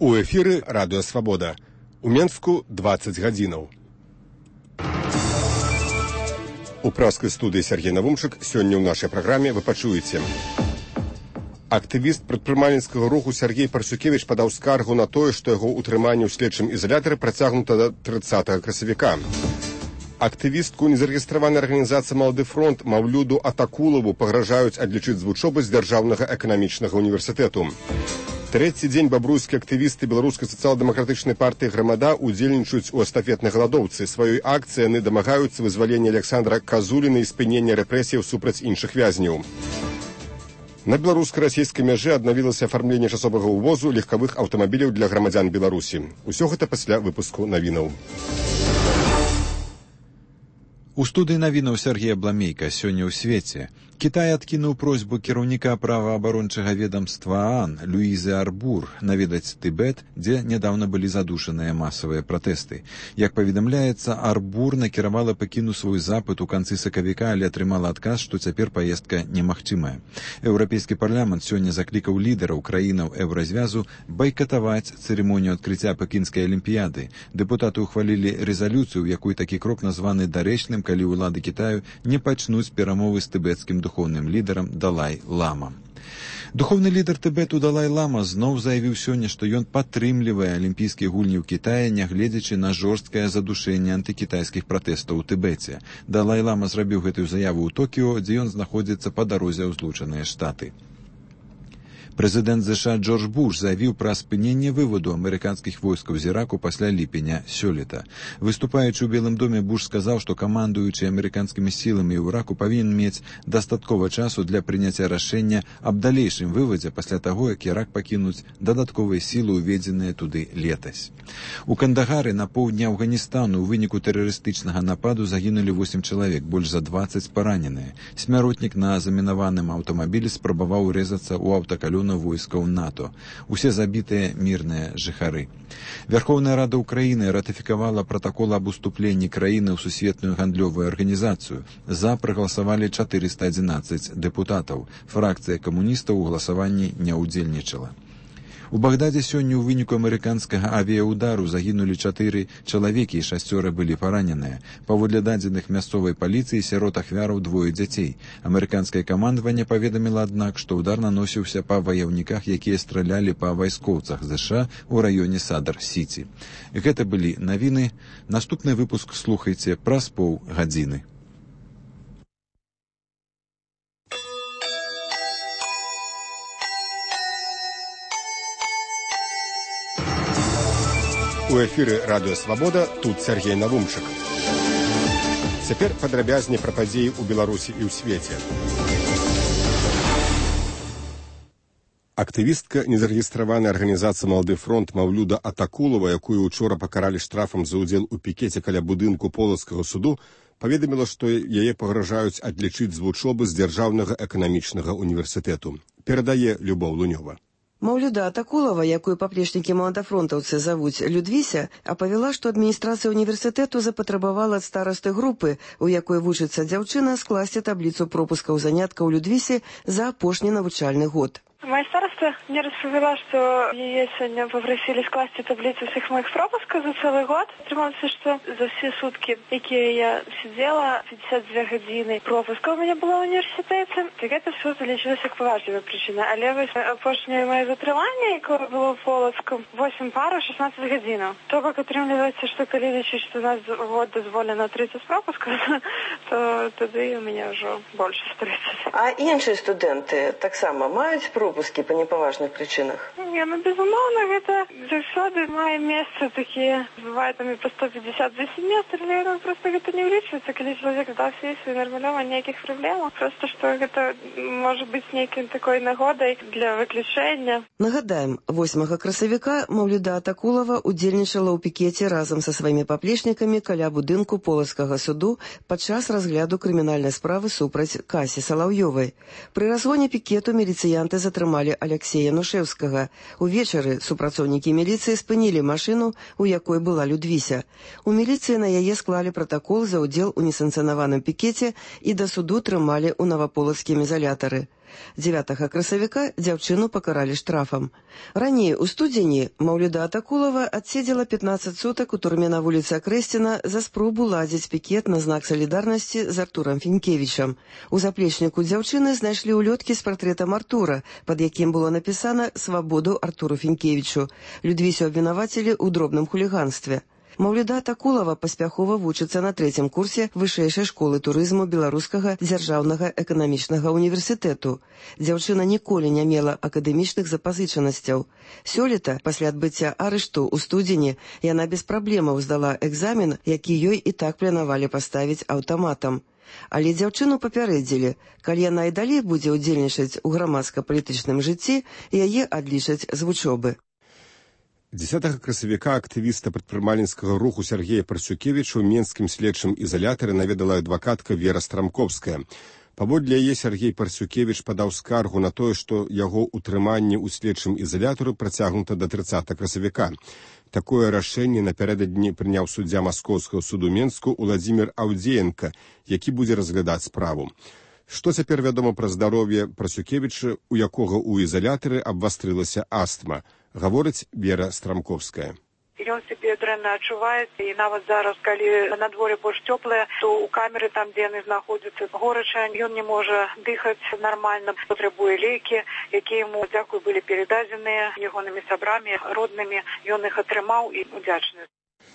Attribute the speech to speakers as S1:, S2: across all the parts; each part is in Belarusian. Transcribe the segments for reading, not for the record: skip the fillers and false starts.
S1: У эфіры Радыё Свабода. У Менску 20 гадзінаў. У праскай студыі Сергей Навумчык сёння ў нашай праграме вы пачуеце. Актывіст прадпрымальніцкага руху Сергей Парсюкевіч падаў скаргу на тое, што яго ўтрыманне ў следчым ізалятары працягнута да 30 красавіка. Актывістку незарэгістраванай арганізацыі «Малады фронт» Маўлюду Атакулаву пагражаюць адлічыць з вучобы з дзяржаўнага эканамічнага універсітэту. Трэці дзень бабруйскія актывісты беларускай сацыял-дэмакратычнай партыі «Грамада» удзельнічаюць у эстафетнай галадоўцы. Сваёй акцыі яны дамагаюцца вызвалення Александра Казуліна і спынення рэпрэсіяў супраць іншых вязняў. На беларуска-расійскай мяжы аднавілася афармленне часовага ўвозу легкавых аўтамабіляў для грамадзян Беларусі. Усё гэта пасля выпуску навінаў.
S2: У студыі навінаў Сергея Бламейка сёння ў свеце. Кітай адкінуў просьбу кіраўніка праваабарончага ведамства ААН Луізы Арбур наведаць Тыбет, дзе нядаўна былі задушаныя масавыя пратэсты. Як паведамляецца, Арбур накіравала пакіну свой запыт у канцы сакавіка, але атрымала адказ, што цяпер паездка немагчымая. Еўрапейскі парламент сёння заклікаў лідараў краінаў еўразвязу байкатаваць цырымонію адкрыцця пекінскай алімпіяды. Дэпутаты ўхвалілі рэзалюцыю, у якой такі крок названы дарэчным, калі ўлады Кітаю не пачнуць перамовы з тыбецкім духоўным лідарам Далай-Лама. Духоўны лідар Тыбету Далай-Лама зноў заявіў сёння, што ён падтрымлівае алімпійскія гульні ў Кітаі, нягледзячы на жорсткае задушэнне антыкітайскіх пратэстаў у Тыбеце. Далай-Лама зрабіў гэтую заяву ў Токіо, дзе ён знаходзіцца па дарозе ў Злучаныя Штаты. Прэзідэнт ЗША Джордж Буш заявіў пра спыненне вываду амерыканскіх войскаў з Іраку пасля ліпеня сёлета. Выступаючы ў Белым доме, Буш сказаў, што камандуючы амерыканскімі сіламі ў Іраку павінен мець дастаткова часу для прыняцця рашэння аб далейшым вывадзе пасля таго, як Ірак пакінуць дадатковыя сілы, уведзеныя туды летась. У Кандагары на поўдні Афганістану ў выніку тэрарыстычнага нападу загінулі 8 чалавек, больш за 20 параненыя. Смяротнік на замінаваным аўтамабілі спрабаваў урэзацца ў аўтакалён войскаў НАТО. Усе забітыя мірныя жыхары. Вярхоўная Рада Ўкраіны ратыфікавала пратакол аб уступленні краіны ў сусветную гандлёвую арганізацыю. За прагаласавалі 411 дэпутатаў. Фракцыя камуністаў у галасаванні не ўдзельнічала. У Багдадзе сёння ў выніку амерыканскага авіяудару загінулі 4 чалавекі і 6 былі параненыя. Паводле дадзеных мясцовай паліцыі, сярод ахвяраў 2 дзяцей. Амерыканскае камандаванне паведаміла, аднак, што ўдар наносіўся па ваяўніках, якія стралялі па вайскоўцах ЗША ў раёне Садар-Сіці. Гэта былі навіны. Наступны выпуск слухайце праз паўгадзіны.
S1: У эфіры Радыё Свабода, тут Сергей Навумчык. Цяпер падрабязней пра падзеі ў Беларусі і ў свеце. Актывістка незарэгістраванай арганізацыі «Малады фронт» Маўлюда Атакулава, якую учора пакаралі штрафам за ўдзел у пікеце каля будынку Полацкага суду, паведаміла, што яе пагражаюць адлічыць з вучобы з дзяржаўнага эканамічнага універсітэту. Перадае Любоў Лунёва.
S3: Маўлюда Атакулава, якую паплечнікі маладафронтаўцы завуць Людвіся, апавяла, што адміністрацыя універсітэту запатрабавала ад старасты групы, у якой вучыцца дзяўчына, скласці табліцу пропускаў заняткаў Людвісе за апошні навучальны год.
S4: Моя староста мне распавяла, што яе сёння папрасілі скласці табліцу ўсіх моих пропускаў за цэлы год. Атрымалася, што за ўсе суткі, якія я сидзела, 52 гадзіны пропуска у мяне было ў універсітэце, і гэта ўсё залічылася як паважлівая прычына. Але вось апошняе маё затрыманне, якое было ў Полацку, 8 параў, 16 гадзінаў. То бок атрымліваецца, што калі лічыць, што у нас год дазволена 30 пропускаў, то тады у мяне ўжо больш 30.
S3: А іншыя студэнты таксама маюць пропуски па непаважных прычынах?
S4: Не, безумоўна, гэта заўсёды мае месца такія, бывае там і па 150 за семестр, але просто гэта не ўлічваецца, калі чалавек здаў сесію нармалёва, ніякіх праблемаў. Просто што гэта можа быць нейкай такой нагодай для выключэння.
S3: Нагадаем, 8 красавіка Маўлюда Атакулава удзельнічала ў пікеце разам са сваімі паплечнікамі каля будынку Полацкага суду падчас разгляду крымінальнай справы супраць Касі Салаўёвай. Пры разгоне пікету міліцыянты затрымалі Алексея Нушэўскага. Увечары супрацоўнікі міліцыі спынілі машыну, у якой была Людвіся. У міліцыі на яе склалі пратакол за ўдзел у несанкцыянаваным пікеце і да суду трымалі ў наваполацкім ізалятары. 9 красавіка дзяўчыну пакаралі штрафам. Раней у студзені Маўлюда Атакулова адседзела 15 сутак у турме на вуліцы Акрэсціна за спробу ладзіць пікет на знак салідарнасці з Артурам Фінкевічам. У заплечніку дзяўчыны знайшлі ўлёткі з партрэтам Артура, пад якім было напісана «Свабоду Артуру Фінкевічу». Людвісю абвінавацілі ў дробным хуліганстве. Маўлюда Атакулова паспяхова вучыцца на 3-м курсе Вышэйшай школы турызму Беларускага дзяржаўнага эканамічнага універсітэту. Дзяўчына ніколі не мела акадэмічных запазычанасцяў. Сёлета, пасля адбыцця арышту ў студзені, яна без праблемаў здала экзамен, які ёй і так планавалі паставіць аўтаматам. Але дзяўчыну папярэдзілі, калі яна і далей будзе ўдзельнічаць у грамадска-палітычным жыцці, яе адлічаць з вучобы.
S1: 10 красавіка актывіста прадпрымальніцкага руху Сергея Парсюкевіча ў менскім следчым ізалятары наведала адвакатка Вера Страмковская. Паводле яе Сергей Парсюкевіч падаў скаргу на тое, што яго ўтрыманне ў следчым ізалятары працягнута да 30 красавіка. Такое рашэнне напярэдадні прыняў суддзя Маскоўскага суду Менску Уладзімір Аўдзеенка, які будзе разглядаць справу. Што цяпер вядома пра здароўе Парсюкевіча, у якога ў ізалятары абвастрылася астма, гаворыць Вера Страмковская.
S5: Ён сябе дрэнна адчувае, і нават зараз, калі на дворе больш цёплае, то ў камеры, там, дзе яны знаходзяцца, горача, ён не можа дыхаць нармальна, патрабуе лекі, якія яму, дзякуй, былі перададзеныя ягонымі сябрамі, роднымі, ён іх атрымаў і удзячны.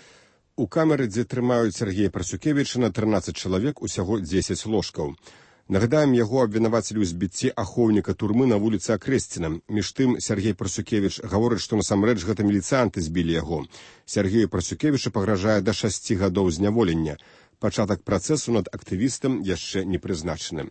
S1: У камеры, дзе трымаюць Сергея Парсюкевіча, на 13 чалавек усяго 10 ложкаў. Нагадаем, яго абвінавацілі ў збіцці ахоўніка турмы на вуліцы Акрэсціна. Між тым, Сергей Парсюкевіч гаворыць, што насамрэч гэта міліцыянты збілі яго. Сергею Парсюкевічу пагражае да 6 гадоў зняволення. Пачатак працэсу над актывістам яшчэ не прызначаны.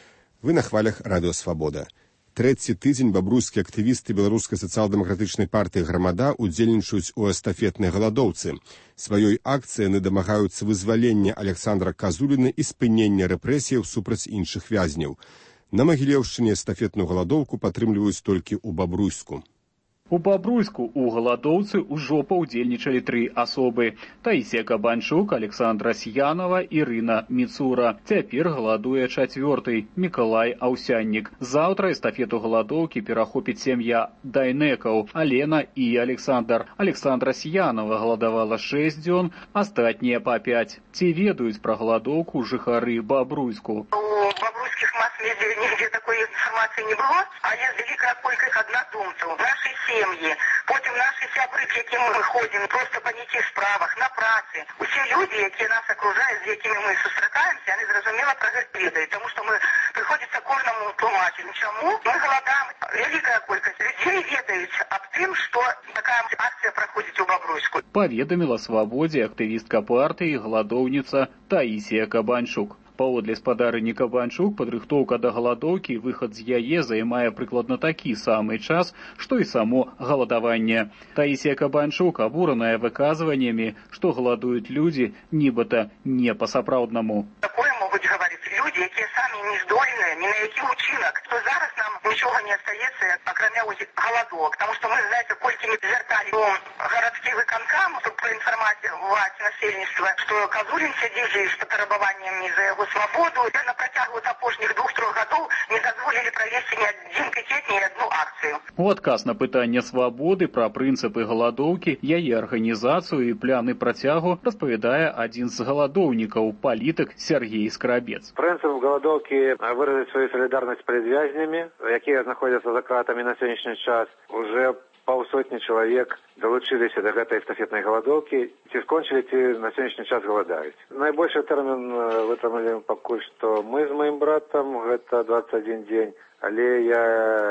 S1: Вы на хвалях Радыё Свабода. Трэці тыдзень бабруйскія актывісты Беларускай сацыял-дэмакратычнай партыі «Грамада» удзельнічаюць у эстафетнай галадоўцы. Сваёй акцыяй яны дамагаюцца вызвалення Александра Казуліна і спынення рэпрэсіяў супраць іншых вязняў. На Магілеўшчыне эстафетную галадоўку падтрымліваюць толькі ў Бабруйску.
S6: У Бабруйску у галадоўцы ўжо паўдзельнічалі 3 асобы. Таісія Кабанчук, Александра Сьянова, Ірына Міцура. Цяпер галадуе 4-й, Мікалай Аўсяннік. Заўтра эстафету галадоўкі перахопіць сям'я Дайнекаў, Алена і Александр. Александра Сьянова галадавала 6 дзён, астатнія па 5. Ці ведаюць пра галадоўку жыхары Бабруйску?
S7: У бабруйскіх мас-медіа нігде такой інфармацыі не было, а є великая колькасць аднадумцаў. Наші сем'і, потім наші сябры, з якими ми ходимо, просто по нейкіх справах, на праці. Усі люди, які нас окружають, з якими ми зустрічаємося, вони зрозуміло про це ведають, тому що ми приходиться кожному тлумачити. Чому? Ми голодаємо. Велика кількість людей ведають об тим, що така акція проходить у Бобруйску.
S6: Паведаміла Свабодзе актывістка партыі галадоўніца Таісія Кабанчук. Паводле спадарыні Кабанчук, падрыхтоўка да галадоўкі і выхад з яе займае прыкладна такі самы час, што і само галадаванне. Таісія Кабанчук абураная выказваннямі, што галадуюць людзі нібыта не па-сапраўднаму.
S7: Такое могуць гаварыць людзі, якія самі не здольныя ні на які ўчынак, што зараз нам нічога не астаецца, акрамя галадовак, таму што мы, знаеце, колькі не звярталі у гарадскі выканкам, каб праінфармаваць насельніцтва, што Казулін сядзіць з патрабаваннямі за яго свабоду, на працягу апошніх 2-3 гадоў не дазволілі правесці ні адзін пікет, ні адну акцыю.
S6: У адказ на пытанне Свабоды пра прынцыпы галадоўкі, яе арганізацыю і пляны працягу распавядае адзін з галадоўнікаў, палітык Сергей Скрабец.
S8: Прынцып галадоўкі выразіць сваю салідарнасць перад вязнямі, якія знаходзяцца за кратамі на сённяшні час. Уже паўсотні чалавек далучыліся да гэтай эстафетнай галадоўкі, ці скончылі, ці на сённяшні час галадаюць. Найбольшы тэрмін вытрымалі пакуль што мы з маім братам, гэта 21 дзень, але я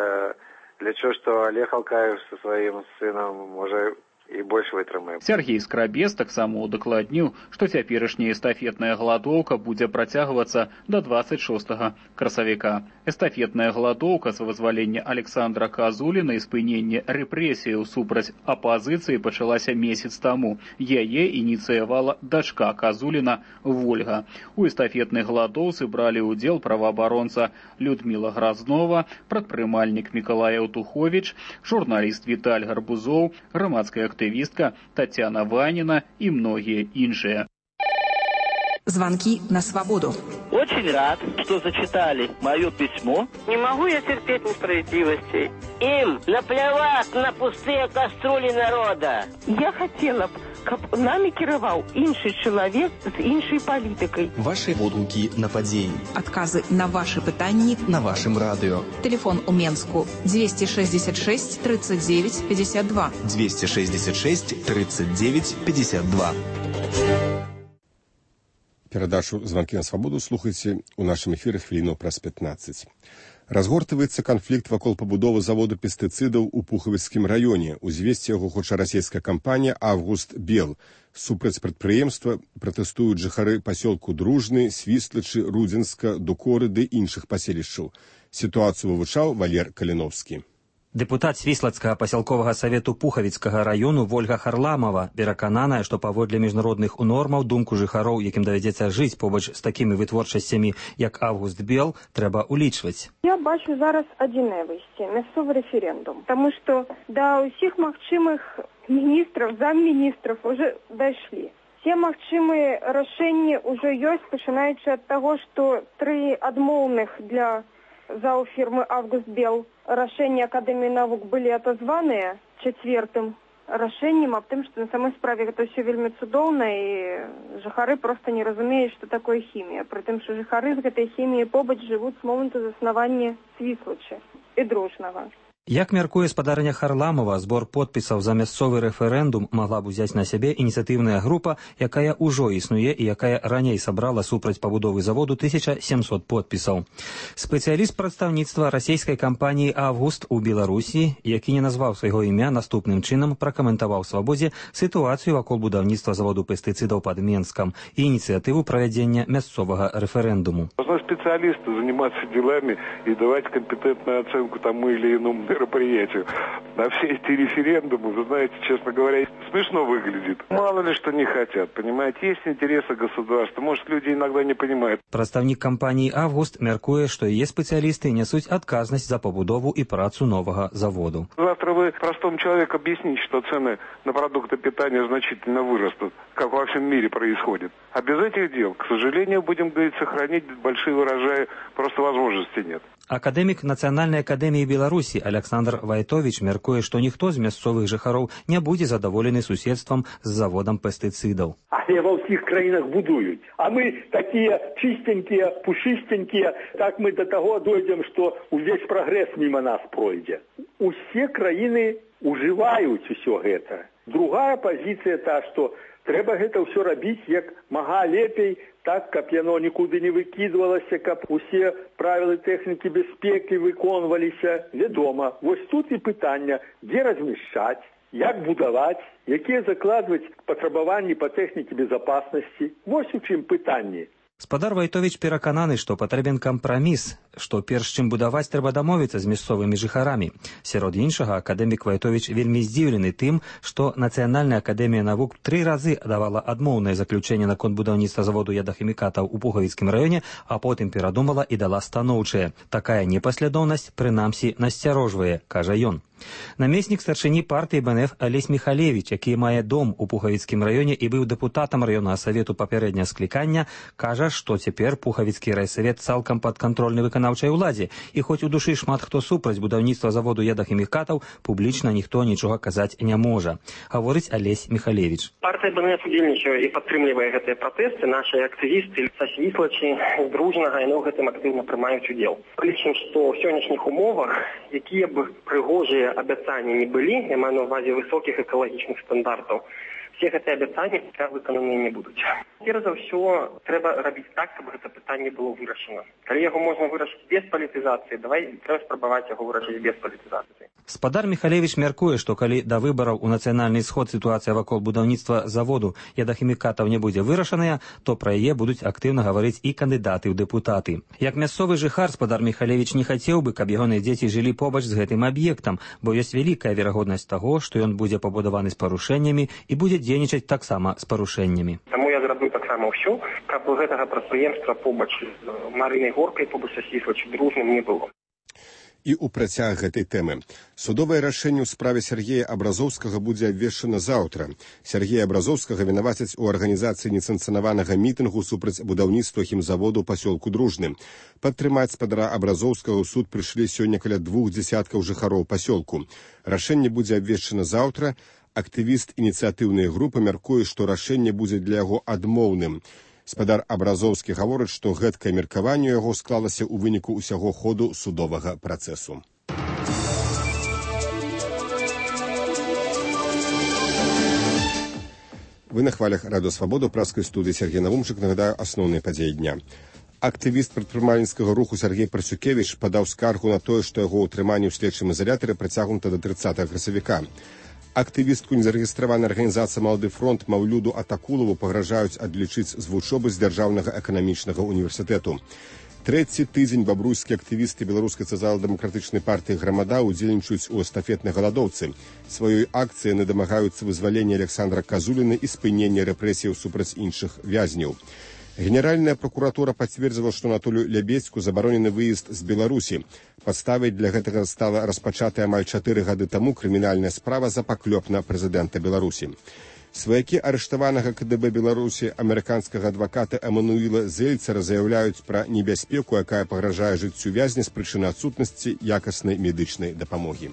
S8: лічу, што Олег Алкаев са сваім сынам можа і больш вытрымаем.
S6: Сергей Скрабец таксама удакладніў, што цяперашняя эстафетная галадоўка будзе працягвацца да 26 красавіка. Эстафетная галадоўка з вызвалення Александра Казуліна і спынення рэпрэсіяў супраць апазіцыі пачалася месяц таму. Яе ініцыявала дачка Казуліна Вольга. У эстафетнай галадоўцы бралі ўдзел праваабаронца Людміла Гразнова, прадпрымальнік Мікалай Аўтуховіч, журналіст Віталь Гарбузоў, грамадская актывістка Тацяна Ваніна і многія іншыя.
S9: Звонки на свободу.
S10: Очень рад, что зачитали мое письмо.
S11: Не могу я терпеть несправедливости.
S12: Им наплевать на пустые кастрюли народа.
S11: Я хотела б, каб нами кіраваў іншы чалавек з іншай палітыкай.
S13: Ваши водгукі на падзеі.
S9: Адказы на ваши пытанні
S13: на вашым радыё.
S9: Телефон у Менску 266 39 52.
S13: 266 39 52.
S1: Перадачу «Звонки на свободу» слухайте у нашым эфіры хвіліну праз 15. Разгортваецца канфлікт вакол пабудовы заводу пестыцыдаў у Пухавіцкім раёне. Узвесці яго хоча расійская кампанія «Август Бел». Супраць прадпрыемства пратэстуюць жыхары пасёлку Дружны, Свістлачы, Рудзенска, Дукоры ды іншых паселішчаў. Сітуацыю вывучаў Валер Каліновскі.
S14: Дэпутат Свіслацкага пасялковага савету Пухавіцкага раёну Вольга Харламова перакананая, што паводле міжнародных нормаў думку жыхароў, якім давядзецца жыць побач з такімі вытворчасцямі, як Август Бел, трэба улічваць.
S4: Я бачу зараз адзінае выйсце – мясцовы рэферэндум. Таму што да ўсіх магчымых міністраў, замміністраў уже дайшлі. Все магчымыя рашэнні ўжо ёсць, пачынаючы ад таго, што 3 адмоўных для ЗАО фірмы «Август Бел» рашэнні Акадэміі навук былі атазваныя 4-м рашэннем аб тым, што на самой справе гэта ўсё вельмі цудоўна і жыхары проста не разумеюць, што такое хімія. Прытым, што жыхары з гэтай хіміяй побач жывуць з моманту заснавання Свіслачы і Дружнага.
S14: Як мяркуе спадарня Харламова, збор подпісаў за мясцовы рэферэндум магла б узяць на сябе ініцыятыўная група, якая ўжо існуе і якая раней сабрала супраць пабудовы заводу 1700 подпісаў. Спецыяліст прадстаўніцтва расійскай кампаніі «Август» у Беларусі, які не назваў свайго імя, наступным чынам пракаментаваў свабодзе сітуацыю вакол будаўніцтва заводу пестыцыдаў пад Менскам і ініцыятыву правядзення мясцовага рэферэндуму.
S8: Специалисты заниматься делами и давать компетентную оценку тому или иному мероприятию. На все эти референдумы, вы знаете, честно говоря, смешно выглядит. Мало ли что не хотят, понимаете, есть интересы государства, может, люди иногда не понимают.
S14: Прадстаўнік кампаніі «Август» мяркуе, што яе спецыялісты нясуць адказнасць за пабудову і працу новага заводу.
S8: Завтра вы простому человеку объясните, что цены на продукты питания значительно вырастут, как во всем мире происходит. А без этих дел, к сожалению, будем, говорить, сохранить большие урожаи, просто возможности нет.
S14: Акадэмік Нацыянальнай акадэміі Беларусі Александр Вайтовіч мяркуе, што ніхто з мясцовых жыхароў не будзе задаволены суседствам з заводам пестыцыдаў.
S15: Але ва ўсіх краінах будуюць. А мы такія чистенькія, пушистенькія, так мы до таго дойдзем, што увесь прагрэс міма нас пройдзе. Усе краіны ужываюць усё гэта. Другая пазіцыя та, што трэба гэта ўсё рабіць як мага лепей, так, каб яно нікуды не выкідвалася, каб усе правілы тэхнікі бяспекі выконваліся. Вядома, вось тут і пытання, дзе размяшчаць, як будаваць, якія закладваць патрабаванні па тэхнікі безапаснасці. Вось у чым пытанні.
S14: Спадар Вайтовіч перакананы, што патрэбен кампраміс, што перш чым будаваць трэба дамовіцца з мясцовымі жыхарамі. Сярод іншага, акадэмік Вайтовіч вельмі здзіўлены тым, што Нацыянальная акадэмія навук 3 разы давала адмоўнае заключэнне наконт будаўніцтва заводу ядахімікатаў у Пухавіцкім раёне, а потым перадумала і дала станоўчае. Такая непаслядоўнасць, прынамсі, насцярожвае, кажа ён. Намеснік старшыні партыі БНФ Алесь Михалевич, які мае дом у Пухавіцкім раёне і быў дэпутатам раённага савету папярэдняга склікання, кажа, што цяпер Пухавіцкі райсавет цалкам падкантрольны выканаўчай уладзе, і хоць у душы шмат хто супраць будаўніцтва заводу ядахімікатаў, публічна ніхто нічога казаць не можа, гаворыць Алесь Михалевич.
S16: Партыя БНФ удзельнічае і падтрымлівае гэтыя пратэсты. Нашы актывісты са Свіслачы, з Дружнага, яны ў гэтым актыўна прымаюць удзел. Лічым, што ў сённяшніх умовах, якія б прыгожыя абяцанні не былі, я маю на ўвазе высокіх экалагічных стандартаў, все гэтыя абяцанні выкананыя не будуць. Перш за ўсё, трэба рабіць так, каб гэта пытанне было вырашана. Калі яго можна вырашыць без палітызацыі, трэба спрабаваць яго вырашыць без палітызацыі.
S14: Спадар Михалевич мяркуе, што калі да выбараў у нацыянальны сход сітуацыя вакол будаўніцтва заводу ядахімікатаў не будзе вырашаная, то пра яе будуць актыўна гаварыць і кандыдаты ў дэпутаты. Як мясцовы жыхар, спадар Михалевич не хацеў бы, каб ягоныя дзеці жылі побач з гэтым аб'ектам, бо ёсць вялікая верагоднасць таго, што ён будзе пабудаваны з парушэннямі і будзе дзейнічаць таксама з парушэннямі.
S16: Таму я зраблю таксама ўсё, каб гэтага прадпрыемства побач з Марынай Горкай, побач са Свіслачы, Дружным не было.
S1: І ў працяг гэтай тэмы. Судовае рашэнне ў справе Сергея Абразоўскага будзе абвешчана заўтра. Сергея Абразоўскага вінавацяць у арганізацыі несанкцыянаванага мітынгу супраць будаўніцтва хімзаводу ў пасёлку Дружны. Падтрымаць спадара Абразоўскага ў суд прыйшлі сёння каля 2 дзясяткаў жыхароў пасёлку. Рашэнне будзе абвешчана заўтра. Актывіст ініцыятыўнай групы мяркуе, што рашэнне будзе для яго адмоўным. Спадар Абразоўскі гаворыць, што гэткае меркаванне яго склалася ў выніку ўсяго ходу судовага працэсу. Вы на хвалях Радыё Свабода, праскай студыі Сергей Навумчык. Нагадаю асноўныя падзеі дня. Актывіст прадпрымальніцкага руху Сергей Парсюкевіч падаў скаргу на тое, што яго ўтрыманне ў следчым ізалятары працягнута да 30 красавіка. Актывістку незарэгістраванай арганізацыі «Малады фронт» Маўлюду Атакулаву пагражаюць адлічыць з вучобы з Дзяржаўнага эканамічнага універсітэту. Трэці тыдзень бабруйскія актывісты беларускай сацыяльна-дэмакратычнай партыі «Грамада» удзельнічаюць у эстафетнай галадоўцы. Сваёй акцыяй яны дамагаюцца вызвалення Александра Казуліна і спынення рэпрэсіяў супраць іншых вязняў. Генеральная прокуратура подтвердила, что Анатолию Лябедзьку забаронены выезд з Беларусі. Падставай для гэтага стала распачатая амаль 4 гады таму крымінальная справа за паклёп на прэзідэнта Беларусі. Сваякі арыштаванага КДБ Беларусі амерыканскага адваката Эмануіла Зельцера заяўляюць пра небяспеку, якая пагражае жыццю вязня з прычыны адсутнасці якаснай медычнай дапамогі.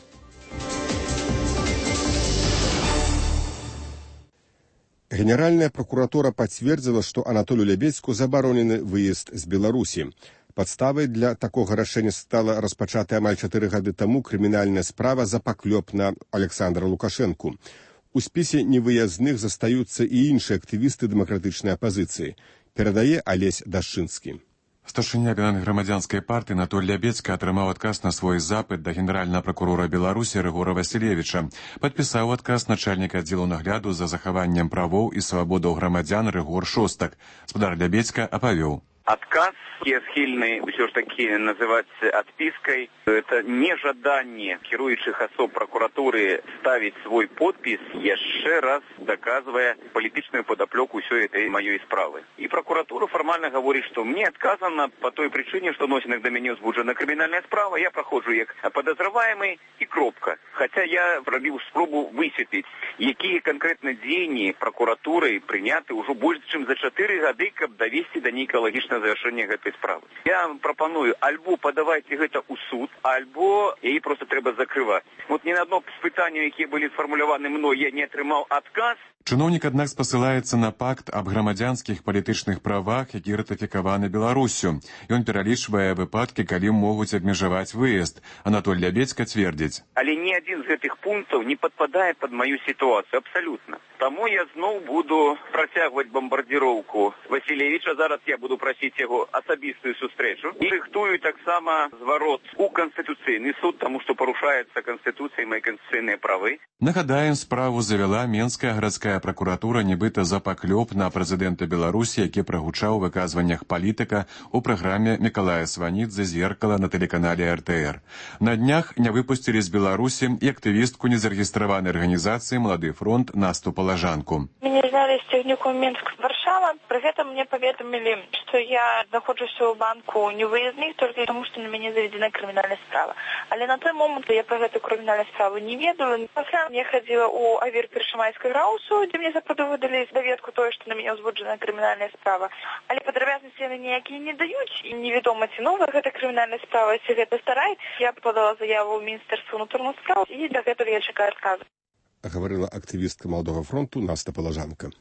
S1: Генеральная прокуратура подтвердила, что Анатолию Лябедзьку забаронены выезд з Беларусі. Падставай для такога рашэння стала распачатая амаль 4 гады таму крымінальная справа за паклёп на Александра Лукашэнку. У спісе невыязных застаюцца і іншыя актывісты дэмакратычнай апазіцыі, перадае Алесь Дашчынскі.
S17: Старшыня грамадзянскай партыі Анатоль Лябедзька атрымаў адказ на свой запыт да генеральнага пракурора Беларусі Рыгора Васілевіча. Падпісаў адказ начальніка аддзелу нагляду за захаваннем правоў і свабодаў грамадзян Рыгор Шостак. Спадар Лябедзька апавёў.
S18: Отказ, я схильный все ж таки называть отпиской, это нежаданне кіруючых особ прокуратуры ставить свой подпис, еще раз доказывая политичную подоплеку всей этой моей справы. И прокуратура формально говорит, что мне отказано по той причине, что носинок до меня возбуждена криминальная справа, я прохожу как подозреваемый и кропка. Хотя я пробил спробу высветлить, какие конкретно дзеянні прокуратурой приняты уже больше, чем за 4 годы, каб довести до неэкологичного завершення гэтай справы. Я прапаную альбо падавайце гэта ў суд, альбо яе просто трэба закрываць. Вот ні на одно з пытанняў, якія былі сфармуляваны мной, я не атрымаў адказ.
S17: Чыноўнік, аднак, спасылаецца на пакт аб грамадзянскіх палітычных правах, які ратыфікаваны Беларуссю. Ён пералічвае выпадкі, калі могуць абмежаваць выезд. Анатоль Лябедзька цвердзіць.
S18: Але ні адзін з гэтых пунктаў не падпадае пад маю сітуацыю, абсалютна. Таму я зноў буду працягваць бамбардзіроўку Васілевіча. Зараз я буду прасіць яго асабістую сустрэчу. І рыхтую таксама зварот у Канстытуцыйны суд, таму што парушаецца Канстытуцыя і мае канстытуцыйныя правы.
S17: Нагадаем, справу завяла Менская гарадская прокуратура нібыта за паклёп на прэзідэнта Беларусі, які прагучаў у выказваннях палітыка у праграме Мікалая Сванідзе «Зеркала» на тэлеканале РТР. На днях не выпусцілі з Беларусі і актывістку незарэгістраванай арганізацыі «Малады фронт» Насту Палажанку.
S4: Мяне знялі з цягніком Мінск-Варшава. Пры гэтым мне паведамілі, што я знаходжуся ў банку невыездных толькі таму, што на мяне заведзена крымінальная справа. Але на той момант я пра гэту крымінальную справу не ведала. Пасля я хадзіла ў авір першамайскай раусу, дзе мне сапраўды выдалі даведку тое, што на мяне ўзбуджана крымінальная справа. Але падрабязнасці яны ніякія не даюць, і невядома, ці новая гэта крымінальная справа, ці гэта старая. Я подала заяву ў Міністэрства ўнутраных спраў, і дагэтуль я чакаю адказу.
S1: Гаварыла актывістка Маладога фронту Наста Палажанка.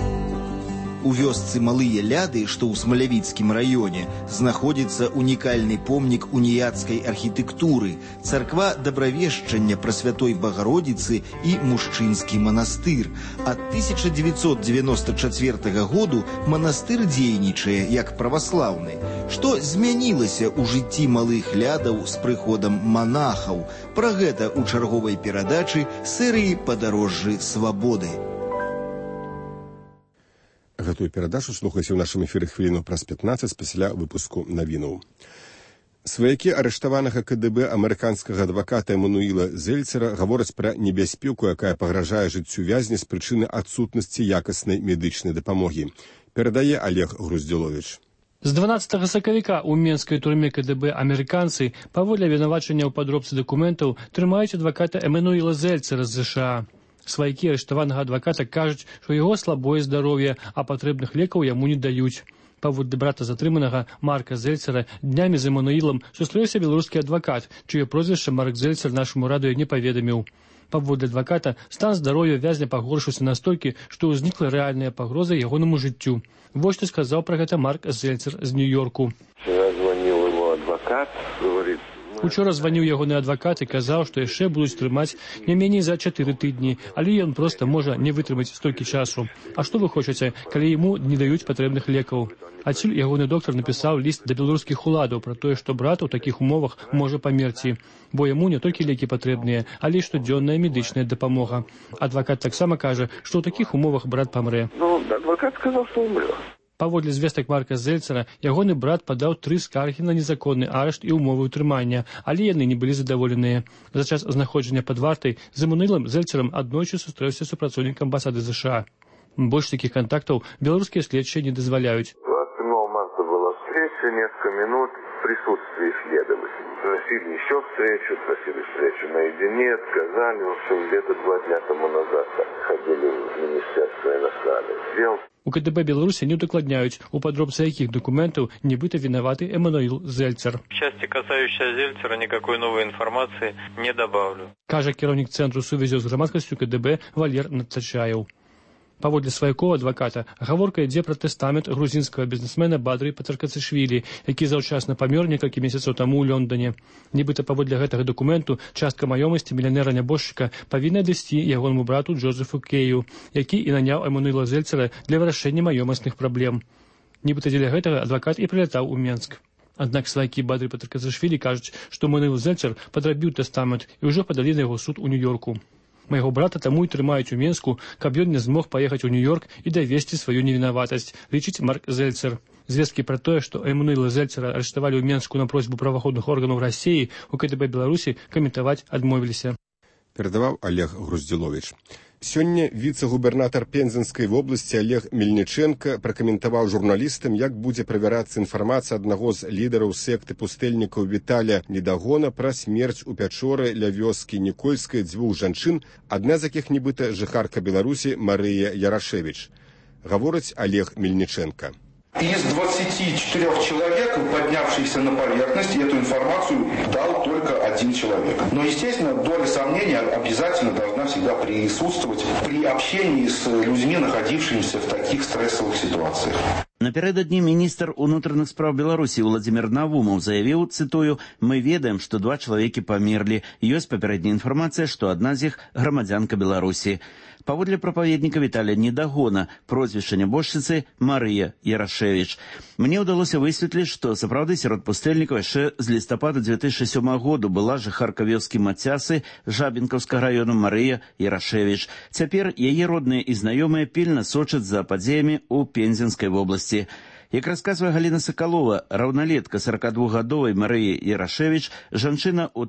S19: У вёсцы Малыя Ляды, што ў Смалявіцкім раёне, знаходзіцца унікальны помнік уніяцкай архітэктуры, царква Дабравешчання Прасвятой Багародзіцы і мужчынскі манастыр. Ад 1994 году манастыр дзейнічае як праваслаўны. Што змянілася ў жыцці Малых Лядаў з прыходам манахаў? Пра гэта ў чарговай перадачы серыі «Падарожжы свабоды».
S1: Гэтую перадачу слухайце ў нашым эфіры хвіліну праз 15 пасля выпуску навінаў. Сваякі арыштаванага КДБ амерыканскага адваката Эмануіла Зельцера гавораць пра небяспеку, якая пагражае жыццю вязня з прычыны адсутнасці якаснай медычнай дапамогі. Перадае Олег Груздзіловіч.
S20: З 12 сакавіка ў менскай турме КДБ амерыканцы паводле абвінавачання ў падробцы дакументаў трымаюць адваката Эммануэла Зельцера з ЗША. Сваякі арыштаванага адваката кажуць, што яго слабое здароўе, а патрэбных лекаў яму не даюць. Паводле брата затрыманага Марка Зельцера днямі з Эммануэлам сустрэўся беларускі адвакат, чыё прозвішча Марк Зельцер нашаму радыё не паведаміў. Паводле адваката, стан здароўя вязня пагоршыўся настолькі, што ўзнікла рэальная пагроза ягонаму жыццю. Вось што сказаў пра гэта Марк Зельцер з Нью-Йорку. Учора званіў ягоны адвакат і казаў, што яшчэ будуць трымаць не меней за 4 тыдні, але ён проста можа не вытрымаць столькі часу. А што вы хочаце, калі яму не даюць патрэбных лекаў? Адсюль ягоны доктар напісаў ліст да беларускіх уладаў пра тое, што брат у такіх умовах можа памерці, бо яму не толькі лекі патрэбныя, але і штодзённая медычная дапамога. Адвакат таксама кажа, што ў такіх умовах брат памрэ.
S21: Адвакат сказаў, што умрэ.
S20: Паводле звестак Марка Зельцера, ягоны брат падаў 3 скаргі на незаконны арышт і ўмовы ўтрымання, але яны не былі задаволеныя. За час знаходжання пад вартай з Эммануэлам Зельцерам аднойчы сустрэўся супрацоўнік амбасады ЗША. Больш такіх кантактаў беларускія следчыя не дазваляюць.
S21: 27 марта была встреча, несколько минут в присутствии следователей. Просили еще встречу, просили встречу наедине, отказали. В общем, где-то 2 дня тому назад ходили в Министерство иностранных дел.
S20: У КДБ Беларусі не удакладняюць, у падробцы якіх документаў нібыта вінаваты Эммануэл Зельцер.
S22: В части, касающейся Зельцера, никакой новой информации не добавлю.
S20: Кажа кіраўнік Цэнтру сувязі з грамадскасцю КДБ Валер Нацачаеў. Паводле сваякоў адваката, гаворка ідзе пра тэстамент грузінскага бізнесмена Бадры Патаркацышвілі, які заўчасна памёр некалькі месяцаў таму ў Лондоне. Нібыта паводле гэтага дакументу частка маёмасці мільянера-нябожчыка павінна адысці ягонаму брату Джозефу Кею, які і наняў Эммануэла Зельцера для вырашэння маёмасных праблем. Нібыта дзеля гэтага адвакат і прылятаў у Менск. Аднак сваякі Бадры Патаркацышвілі кажуць, што Эммануэл Зельцер падрабіў тэстамент і ўжо падалі на яго суд у Нью-Йорку. Майго брата таму і трымаюць у Менску, каб ён не змог паехаць у Нью-Йорк і давесці сваю невінаватасць, лічыць Марк Зельцер. Звесткі пра тое, што Эммануэла Зельцера арыштавалі ў Менску на просьбу праваахоўных органаў Расіі, у КДБ Беларусі каментаваць адмовіліся.
S1: Перадаваў Олег Груздзіловіч. Сёння віцэ-губернатар Пензенскай вобласці Олег Мельніченка пракаментаваў журналістам, як будзе правярацца інфармацыя аднаго з лідараў секты пустэльнікаў Віталя Недагона пра смерць у Пячоры ля вёскі Нікольскай 2 жанчын, адна з якіх нібыта жыхарка Беларусі Марыя Ярашевіч. Гаворыць Олег Мельниченко.
S23: Из 24 человек, поднявшихся на поверхность, эту информацию дал только 1 человек. Но, естественно, доля сомнения обязательно должна всегда присутствовать при общении с людьми, находившимися в таких стрессовых ситуациях.
S24: Напярэдадні міністр унутраных спраў Беларусі Владзімір Навумаў заявіў, цытую, «Мы ведаем, што 2 чалавекі памерлі. Ёсць папярэдняя інфармацыя, што адна з іх грамадзянка Беларусі». Паводле прапаведніка Віталя Недагона, прозвішча нябожчыцы Марыя Ярашевіч. Мне ўдалося высветліць, што сапраўды сярод пустэльнікаў яшчэ з лістапада 2007 году была жыхарка вёскі Мацясы Жабінкаўскага раёну Марыя Ярашевіч. Цяпер яе родныя і знаёмыя пільна сочаць за падзеямі ў Пензенскай вобласці. Як расказвае Галіна Сакалова, раўналетка 42гадовай Марыі Ярашевіч, жанчына ў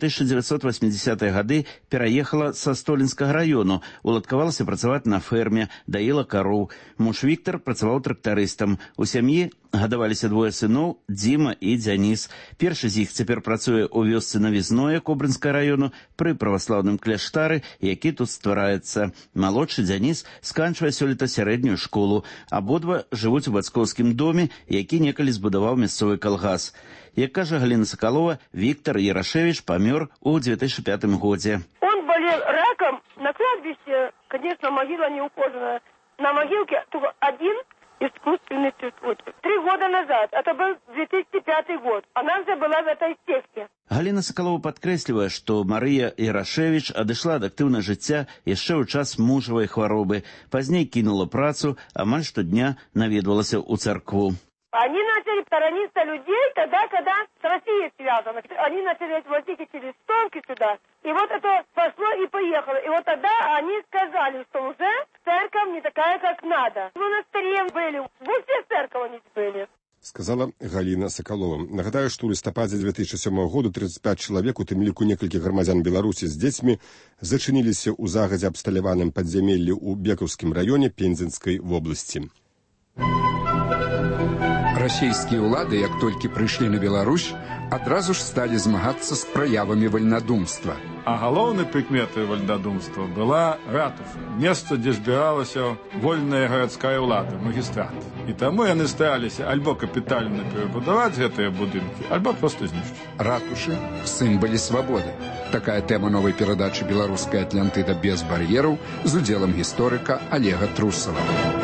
S24: 1980-е гады пераехала са Столінскага раёну, уладкавалася працаваць на ферме, даіла кароў. Муж Віктар працаваў трактарыстам. У сям'і гадаваліся 2 сыноў, Дзіма і Дзяніс. Першы з іх цяпер працуе ў вёсцы Навізное Кобрынскага раёну пры праваслаўным кляштары, які тут ствараецца. Малодшы Дзяніс сканчвае сёлета сярэднюю школу. Абодва жывуць у бацькоўскім доме, які некалі збудаваў мясцовы калгас. Як кажа Галіна Сакалова, Віктар Ярашевіч памёр у 2005 годзе.
S12: Он болел раком. На кладбище, конечно, могила не ухоженная. На могилке только 1 искусственный цветок. 3 года назад. Это был 2005 год. Она уже была в этой секте.
S24: Галіна Сакалова падкрэслівае, што Марыя Ярашевіч адышла ад актыўнага жыцця яшчэ ў час мужавай хваробы. Пазней кінула працу, амаль штодня наведвалася ў царкву.
S12: Они начали сторониться людей тогда, когда с Россией связано. Они начали возить эти листовки сюда. И вот это пошло и поехало. И вот тогда они сказали, что уже церковь не такая, как надо. В монастыре были. Во всех церковь они были.
S1: Сказала Галіна Сакалова. Нагадаю, што ў лістападзе 2007 году 35 чалавек, у тым ліку некалькі грамадзян Беларусі з дзецьмі, зачыніліся ў загадзя абсталяваным падзямеллі ў Бекаўскім раёне Пензенскай вобласці.
S2: Расійскія ўлады, як толькі прыйшлі на Беларусь, адразу ж сталі змагацца з праявамі вальнадумства.
S3: А галоўнай прыкметай вальнадумства была ратуша, месца, дзе збіралася вольная гарадская ўлада, магістрат. І таму яны стараліся альбо капітальна перабудаваць гэтыя будынкі, альбо проста знішчыць.
S2: Ратушы – сімвалі свабоды. Такая тэма новай перадачы «Беларуская Атлантыда без бар'ераў» з удзелам гісторыка Олега Трусова.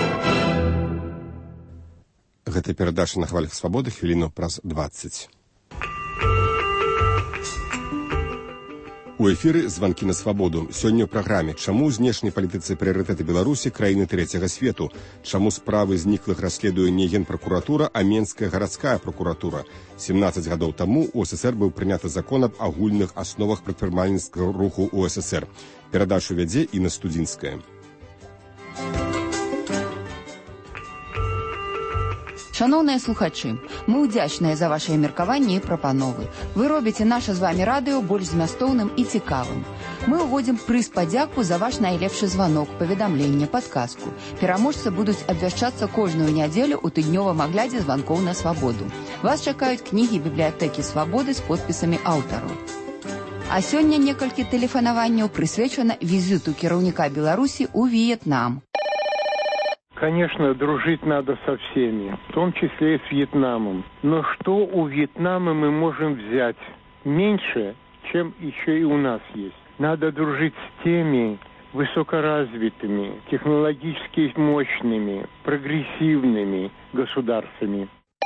S1: Гэта перадача на хвалях свабоды хвіліну праз 20. У эфіры «Званкі на свабоду». Сёння ў праграме «Чаму ў знешняй палітыцы прыярытэты Беларусі краіны трэцяга свету? Чаму справы зніклых расследуе не Генпракуратура, а Менская гарадская пракуратура? 17 гадоў таму у СССР быў прыняты закон аб агульных асновах прадпрымальніцкага руху ў СССР. Перадачу вядзе Інна Студзінская.
S5: Шановныя слухачы, мы ўдзячныя за вашыя меркаванні і прапановы. Вы робіце наша з вамі радыё больш змястоўным і цікавым. Мы ўводзім прыз падзяку за ваш найлепшы званок, паведамленне, падказку. Пераможцы будуць абвяшчацца кожную нядзелю ў тыднёвым аглядзе званкоў на свабоду. Вас чакаюць кнігі бібліятэкі свабоды з подпісамі аўтараў. А сёння некалькі тэлефанаванняў прысвечана візіту кіраўніка Беларусі ў В'етнам.
S7: Конечно, дружить надо со всеми, в том числе и с Вьетнамом. Но что у Вьетнама мы можем взять? Меньше, чем еще и у нас есть. Надо дружить с теми высокоразвитыми, технологически мощными, прогрессивными государствами.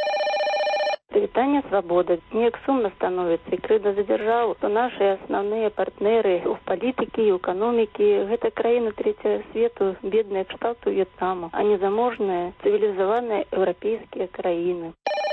S25: Вітання свободы. Неяк сумно становится и крыдно за державу, что наши основные партнеры в политике и экономике это краины третьего света, бедные к штату Вьетнама, а не заможные, цивилизованные европейские краины.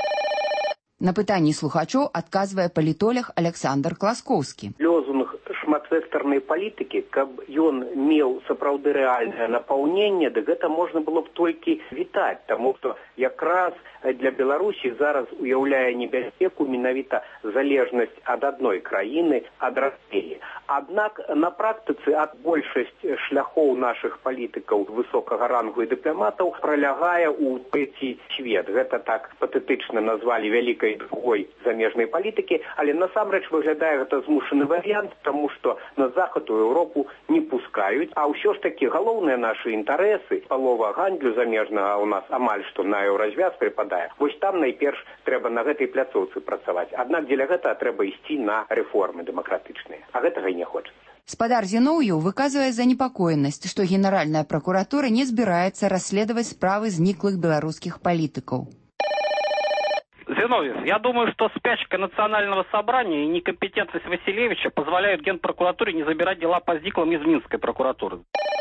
S5: На пытанні слухачоў адказвае палітолог Александр Класкоўскі.
S26: Лозунг шматвектарнай палітыкі, каб ён меў сапраўды рэальнае напаўненне, дык гэта можна было б толькі вітаць, таму што якраз для Беларусі зараз уяўляе небяспеку менавіта залежнасць ад адной краіны, ад Расіі. Аднак на практыцы ад большасць шляхоў нашых палітыкаў высокага рангу і дыпламатаў пралягае ў трэці свет. Гэта так патэтычна назвалі вялікай другой замежнай палітыкі, але насамрэч выглядае гэта змушаны варыянт, таму што на захад у Еўропу не пускаюць, а ўсё ж такі галоўныя нашы інтарэсы, палова гандлю замежнага у нас амаль што на еўразвяз прыпадае. Вось там найперш трэба на гэтай пляцоўцы працаваць. Аднак дзеля гэтага трэба ісці на рэформы дэмакратычныя. А гэтага і не хочацца.
S5: Спадар Зіноўеў выказвае занепакоенасць, што Генеральная пракуратура не збіраецца расследаваць справы зніклых беларускіх палітыкаў.
S27: Зиновьев, я думаю, что спячка Национального собрания и некомпетентность Василевича позволяют Генпрокуратуре не забирать дела по зниклым из Минской прокуратуры.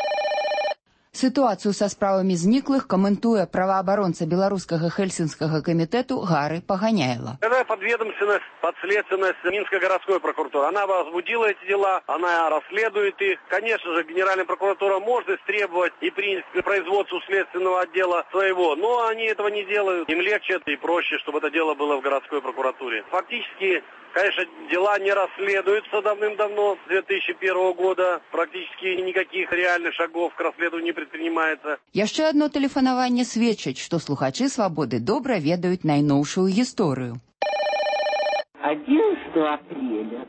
S5: Ситуацию со справами зниклых комментуя правооборонца Белорусского Хельсинского комитету Гары Погоняйла.
S28: Это подведомственность, подследственность Минской городской прокуратуры. Она возбудила эти дела, она расследует их. Конечно же, Генеральная прокуратура может истребовать и принять к производству следственного отдела своего, но они этого не делают. Им легче и проще, чтобы это дело было в городской прокуратуре. Фактически, конечно, дела не расследуются давным-давно, с 2001 года. Практически никаких реальных шагов к расследованию не предпринимается.
S5: Яшчэ одно тэлефанаванне сведчыць, што слухачы свабоды добра ведаюць найноўшую гісторыю.
S29: 11 апреля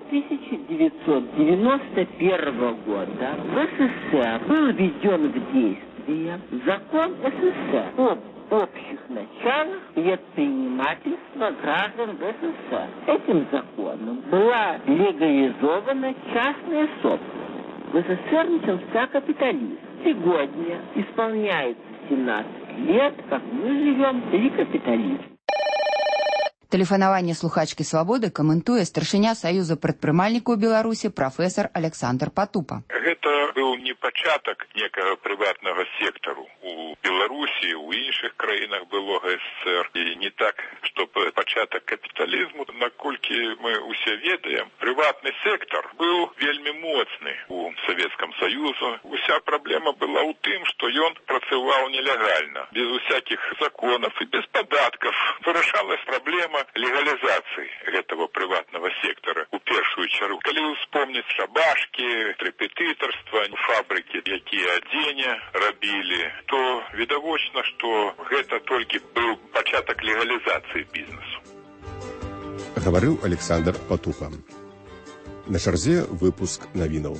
S29: 1991 года в СССР был введен в действие закон СССР об общих началах предпринимательства граждан в СССР. Этим законом была легализована частная собственность. В СССР начался капитализм. Сегодня исполняется 17 лет, как мы живем при капитализме.
S5: Тэлефанаванне слухачкі свабоды каментуе старшыня Саюза прадпрымальнікаў Беларусі прафесор Александр Патупа.
S30: Гэта быў не пачатак некага прыватнага сектару. У Беларусі, у іншых краінах былога СССР. І не так, што пачатак капіталізму, наколькі мы ўсе ведаем, прыватны сектар быў вельмі моцны у Савецкам Саюзу. Уся праблема была ў тым, што ён працаваў нелегальна, без усякіх законаў і без падаткаў. Вырашалась праблема легализации этого приватного сектора. У первую чару, коли вспомнить шабашки, репетиторство, фабрыкі, якія адзенне рабілі, то відавочна, што гэта толькі быў пачатак легалізацыі бізнесу.
S1: Гаварыў Александр Патуха. На чарзе выпуск навінаў.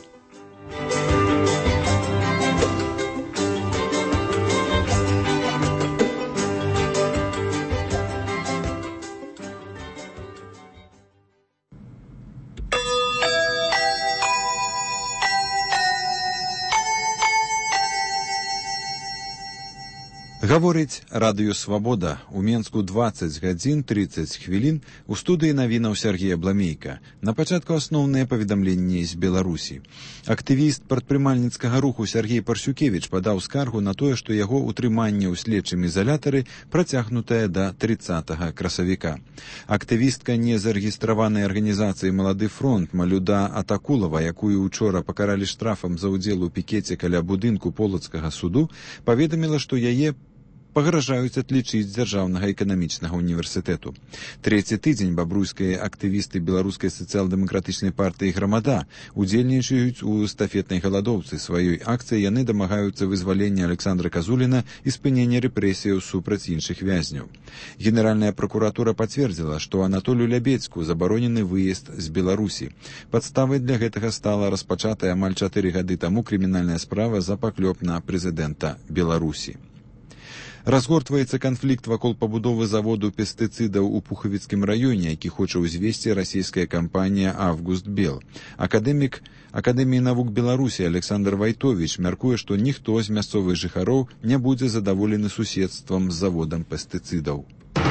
S6: Гаворыць радыё «Свабода». У Менску 20 гадзін 30 хвілін. У студыі навінаў Сергей Абламейка. На пачатку асноўныя паведамленні з Беларусі. Актывіст прадпрымальніцкага руху Сергей Парсюкевіч падаў скаргу на тое, што яго утрыманне ў следчым изалятары працягнутае да 30 красавіка. Актывістка незарэгістраванай арганізацыі «Малады фронт» Малюда Атакулава, якую учора пакаралі штрафам за ўдзел у пікеце каля будынку Полацкага суду, паведаміла, што яе пагражаюць адлічыць з дзяржаўнага эканамічнага універсітэту. Трэці тыдзень бабруйскія актывісты беларускай сацыял-дэмакратычнай партыі «Грамада» удзельнічаюць у эстафетнай галадоўцы. Сваёй акцыі яны дамагаюцца вызвалення Александра Казуліна і спынення рэпрэсіяў супраць іншых вязняў. Генеральная пракуратура пацвердзіла, што Анатолію Лябедзьку забаронены выезд з Беларусі. Падставай для гэтага стала распачатая амаль 4 гады таму крымінальная справа за паклёп на прэзідэнта Беларусі. Разгортваецца канфлікт вакол пабудовы заводу пестыцыдаў у Пухавіцкім раёне, які хоча ўзвесці расійская кампанія «Август Бел». Акадэмік Акадэміі навук Беларусі Александр Вайтовіч мяркуе, што ніхто з мясцовых жыхароў не будзе задаволены суседствам з заводам пестыцыдаў.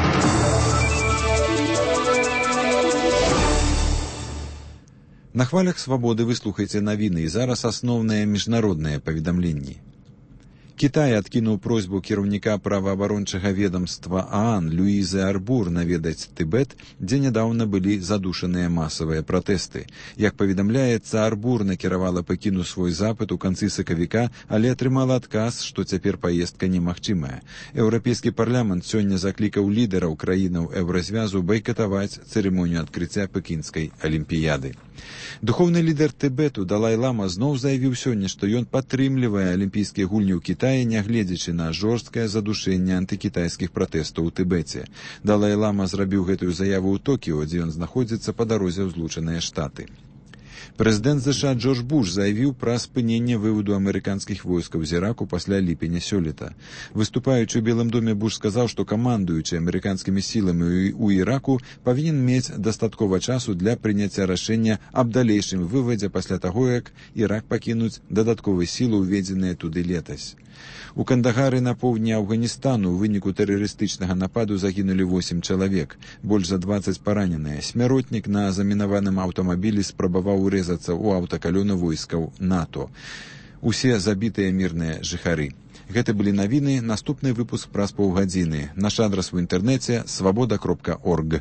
S6: На хвалях «Свабоды» выслухайце навіны, і зараз асноўныя міжнародныя паведамленні. Кітай адкінуў просьбу кіраўніка праваабарончага ведамства ААН Луізы Арбур наведаць Тыбет, дзе нядаўна былі задушаныя масавыя пратэсты. Як паведамляецца, Арбур накіравала Пекіну свой запыт у канцы сакавіка, але атрымала адказ, што цяпер паездка немагчымая. Еўрапейскі парламент сёння заклікаў лідараў краінаў еўразвязу байкатаваць цырымонію адкрыцця пекінскай алімпіяды. Духоўны лідар Тыбету Далай-лама зноў заявіў сёння, што ён падтрымлівае алімпійскія гульні ў Кітаі, нягледзячы на жорсткае задушэнне антыкітайскіх пратэстаў у Тыбеце. Далай-лама зрабіў гэтую заяву ў Токіо, дзе ён знаходзіцца па дарозе ў Злучаныя Штаты. Прэзідэнт США Джордж Буш заявіў пра спыненне выводу амерыканскіх войскаў з Іраку пасля ліпеня сёлета. Выступаючы ў Белым доме, Буш сказаў, што камандуючы амерыканскімі сіламі ў Іраку павінен мець дастаткова часу для прыняцця рашэння аб далейшым вывадзе пасля таго, як Ірак пакінуць дадатковыя сілы, уведзеныя туды летась. У Кандагары на поўдні Афганістану ў выніку тэрарыстычнага нападу загінулі 8 чалавек, больш за 20 параненыя. Смяротнік на замінаваным аўтамабілі спрабаваў урэзацца ў аўтакалёны войскаў НАТО. Усе забітыя мірныя жыхары. Гэта былі навіны, наступны выпуск праз паўгадзіны. Наш адрас у інтэрнэце свабода.орг.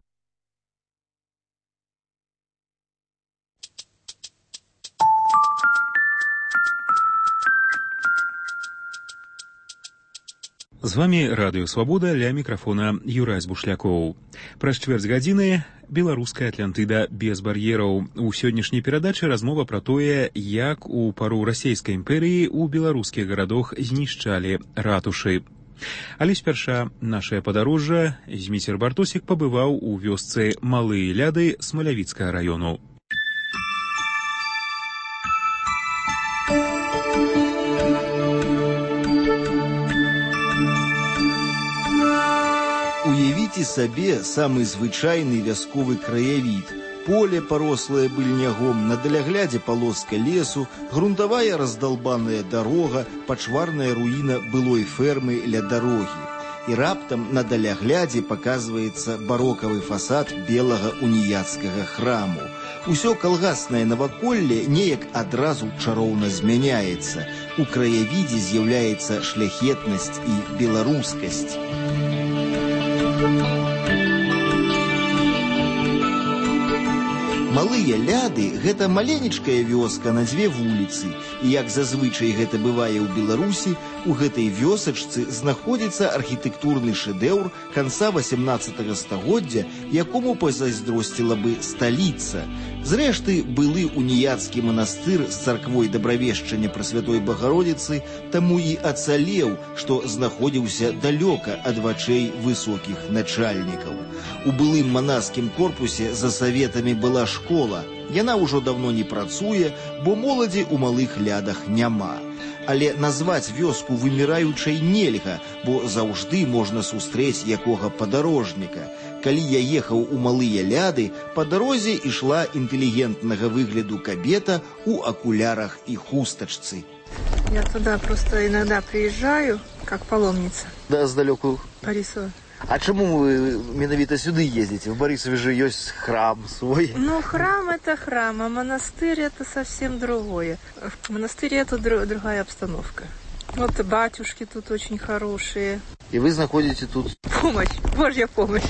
S8: З вами радыё «Свабода», ля мікрафона Юрась Бушлякоў. Праз чвэрць гадзіны беларуская Атлантыда без бар'ераў. У сённяшняй перадачы размова пра тое, як у пару расійскай імперыі ў беларускіх гарадах знішчалі ратушы. Але спярша нашае падарожжа. Зміцер Бартосік пабываў у вёсцы Малыя Ляды Смалявіцкага раёну.
S19: Уявіце сабе самы звычайны вясковы краявід. Поле, парослае быльнягом, на даляглядзе палоска лесу, грунтавая раздалбаная дарога, пачварная руіна былой фермы ля дарогі. І раптам на даляглядзе паказваецца барокавы фасад белага уніяцкага храму. Усё калгаснае наваколле неяк адразу чароўна змяняецца. У краявідзе з'яўляецца шляхетнасць і беларускасць. Малыя Ляды – гэта маленечкая вёска на 2 вуліцы. І як зазвычай гэта бывае ў Беларусі, у гэтай вёсачцы знаходзіцца архітэктурны шэдэўр канца 18 стагоддзя, якому пазайздросціла бы сталіца. Зрэшты, былы уніяцкі манастыр з царквой дабравешчання Прасвятой Багародицы таму і ацалеў, што знаходзіўся далёка ад вачэй высокіх начальнікаў. У былым манаскім корпусе за саветамі была школа. Яна ўжо даўно не працуе, бо моладзі ў малых лядах няма. Але назваць вёску выміраючай нельга, бо заўжды можна сустрэць якога падарожніка. Калі я ехаў у малыя ляды, па дарозе ішла інтэлігентнага выгляду кабета у акулярах і хустачцы.
S4: Я туда просто иногда приезжаю, как паломница.
S9: Да, сдалеку.
S4: Борисова.
S9: А чему вы менавіта сюды ездите? В Борисове же есть храм свой.
S4: Ну, храм это храм, а монастырь это совсем другое. В монастыре это другая обстановка. Вот и батюшки тут очень хорошие.
S9: И вы находите тут...
S4: Помощь, Божья помощь.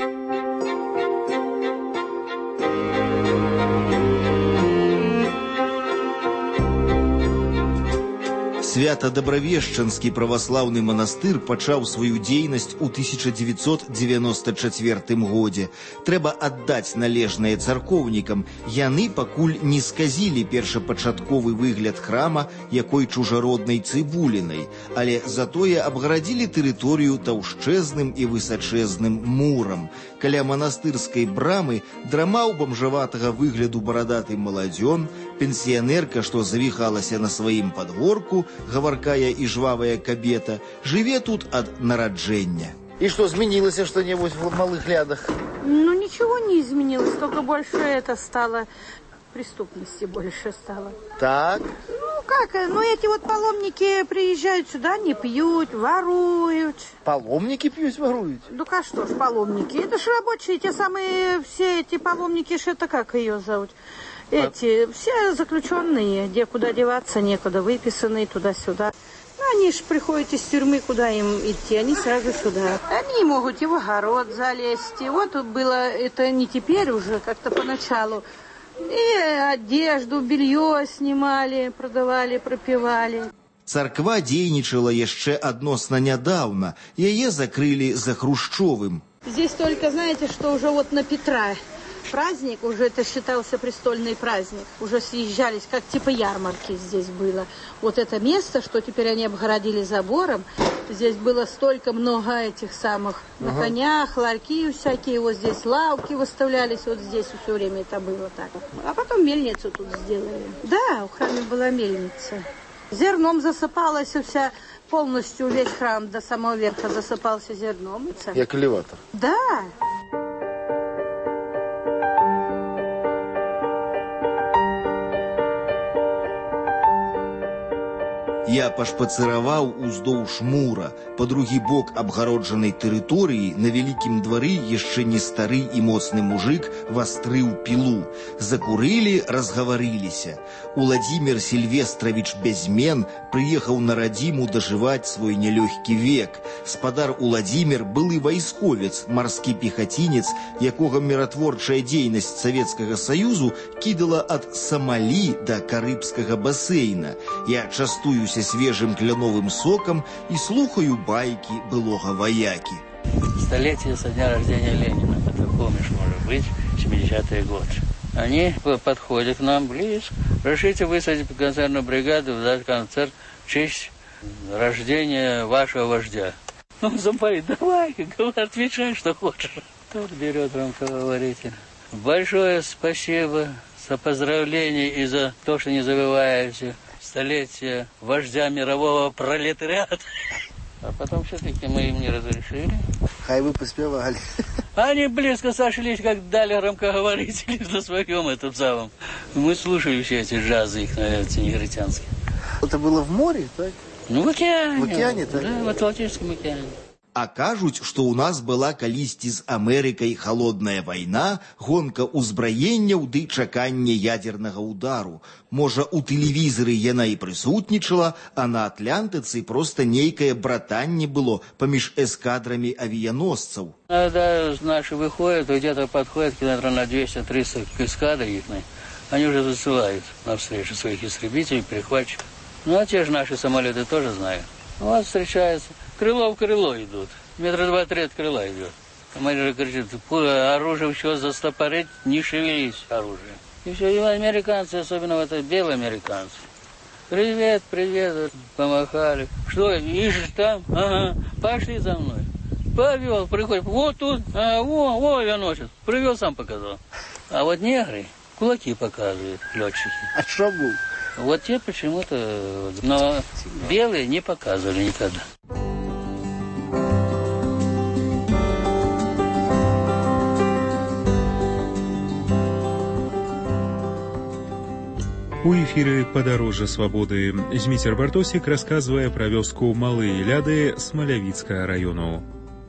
S19: Свято-Дабравешчанскі праваслаўны манастыр пачаў сваю дзейнасць у 1994 годзе. Трэба аддаць належнае царкоўнікам. Яны пакуль не сказілі першапачатковы выгляд храма якой чужароднай цыбулінай, але затое абгарадзілі тэрыторыю таўшчэзным і высачэзным мурам. Каля манастырскай брамы драмаў бамжаватага выгляду барадаты маладзён, пенсіянерка, што завіхалася на сваім падворку, гаваркая і жвавая кабета, жыве тут ад нараджэння.
S9: И что, изменилось что-нибудь в малых лядах?
S10: Ну, ничего не изменилось, только больше это стало, преступности больше стало.
S9: Так?
S10: Ну, как, ну, эти вот паломники приезжают сюда, не пьют, воруют.
S9: Паломники пьют, воруют?
S10: Ну, а что ж паломники? Это ж рабочие, те самые, все эти паломники, что это как ее зовут? Эти, все заключенные, где куда деваться, некуда, выписанные туда-сюда. Они ж приходят из тюрьмы, куда им идти, они сразу сюда. Они могут и в огород залезть. И вот было, это не теперь уже, как-то поначалу. И одежду, белье снимали, продавали, пропивали.
S19: Царква дзейнічала яшчэ адносна нядаўна. Яе закрылі за Хрушчовым.
S10: Здесь только, знаете, что уже вот на Петра праздник, уже это считался престольный праздник. Уже съезжались, как типа ярмарки здесь было. Вот это место, что теперь они обгородили забором, здесь было столько много этих самых на конях, ларьки всякие, вот здесь лавки выставлялись, вот здесь все время это было так. А потом мельницу тут сделали. Да, в храме была мельница. Зерном засыпалась вся, полностью весь храм до самого верха засыпался зерном.
S9: Як элеватор?
S10: Да.
S19: Я пашпацыраваў уздоўж мура. Па другі бок абгароджанай тэрыторыі на вялікім двары яшчэ не стары і моцны мужык вастрыў пілу. Закурылі, разгаварыліся. Уладзімир Сільвестравіч Бязмен прыехаў на радзіму дажываць свой нялёгкі век. Спадар Уладзімир былы вайсковец, марскі пехацінец, якога міратворчая дзейнасць Савецкага Саюзу кідала ад Самалі да Карыбскага басейна. Я частуюся свежим кляновым соком и слухаю байки былого вояки.
S11: Столетие со дня рождения Ленина, это помнишь, может быть, 70-е годы. Они подходят к нам близко. Решите высадить концертную бригаду, дать концерт в честь рождения вашего вождя. Он зампарит, давай, отвечай, что хочешь. Тот берет громкоговоритель. Большое спасибо за поздравления и за то, что не забываете столетие вождя мирового пролетариата. А потом все-таки мы им не разрешили.
S9: Хай вы поспевали.
S11: Они близко сошлись, как дали громкоговорители на своем этом самом. Мы слушали все эти джазы их, наверное, негритянские.
S9: Это было в море, так?
S11: Ну, в океане.
S9: В океане, так?
S11: Да, в Атлантическом океане.
S19: А кажуць, што ў нас была калісьці з Амерыкай халодная вайна, гонка ўзбраенняў ды чаканне ядзернага ўдару. Можа, у тэлевізары яна і прысутнічала, а на Атлантыцы проста нейкае братанне было паміж эскадрамі авіяносцаў.
S11: Когда наши выходят, где-то подходят километров на 200-300 к эскадре их, они уже засылают навстречу своих истребителей, перехватчиков. Ну, а те же наши самолеты тоже знают. Вот встречаются. Крыло в крыло идут. Метра 2-3 от крыла идет. Командир кричит, оружие все застопорить, не шевелись оружие. И все, и американцы, особенно вот это белые американцы. Привет, привет, помахали. Что, ищешь там? Ага, пошли за мной. Повел, приходит, вот тут, я ночью. Привел, сам показал. А вот негры кулаки показывают, летчики.
S9: А что был?
S11: Вот те почему-то, но белые не показывали никогда.
S8: У эфіры «Падарожжа свабоды» Зміцер Бартосік расказвае пра вёску Малыя Ляды Смалявіцкага раёну.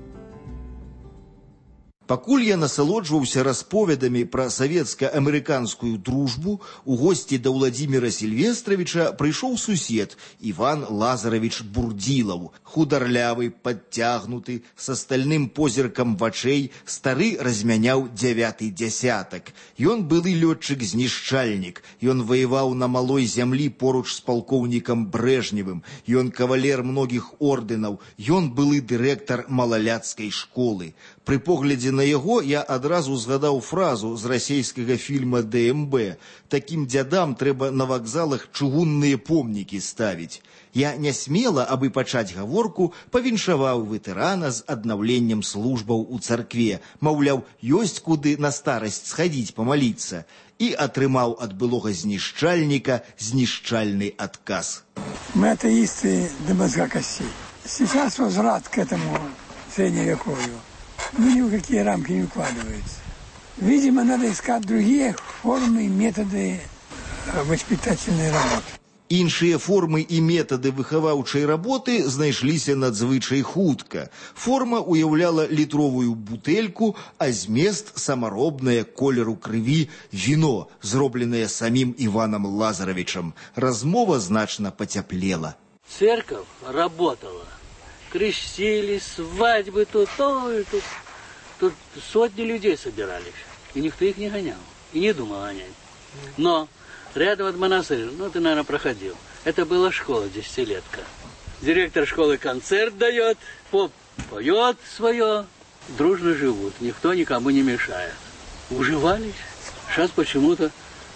S19: Пакуль я насалоджваўся расповедамі пра савецка-амерыканскую дружбу, у госці да Ўладзіміра Сільвестравіча прыйшоў сусед Іван Лазаравіч Бурдзілаў, хударлявы, падцягнуты, са стальным позіркам вачэй, стары размяняў 9-й дзясятак. Ён былы лётчык-знішчальнік, ён ваяваў на малой зямлі поруч з палкоўнікам Брэжневым, ён кавалер многіх ордэнаў, ён былы дырэктар малаляцкай школы. Пры поглядзе на яго я адразу згадаў фразу з расейскага фільма ДМБ. Такім дзядам трэба на вакзалах чыгунныя помнікі ставіць. Я нясмела, абы пачаць гаворку, павіншаваў ветэрана з аднаўленнем службаў у царкве. Маўляў, ёсць куды на старасць схадзіць памаліцца. І атрымаў ад былога знішчальніка знішчальны адказ.
S13: Мы атеисты до мозга костей. Сейчас возврат к этому средневековью ни в какие рамки не укладывается. Видимо, надо искать другие формы и методы воспитательной работы.
S19: Іншыя формы і метады выхаваўчай работы знайшліся надзвычай хутка. Форма уяўляла літровую бутэльку, а змест самаробнае колеру крыві віно, зробленае самім Іванам Лазаравічам. Размова значна пацяплела.
S11: Церковь работала. Крестили, свадьбы тут, тут. Тут сотни людей собирались. И никто их не гонял. И не думал гонять. Но рядом от монастыря, ты, наверное, проходил. Это была школа, 10-летка. Директор школы концерт дает, поп поет свое. Дружно живут, никто никому не мешает. Уживались. Сейчас почему-то,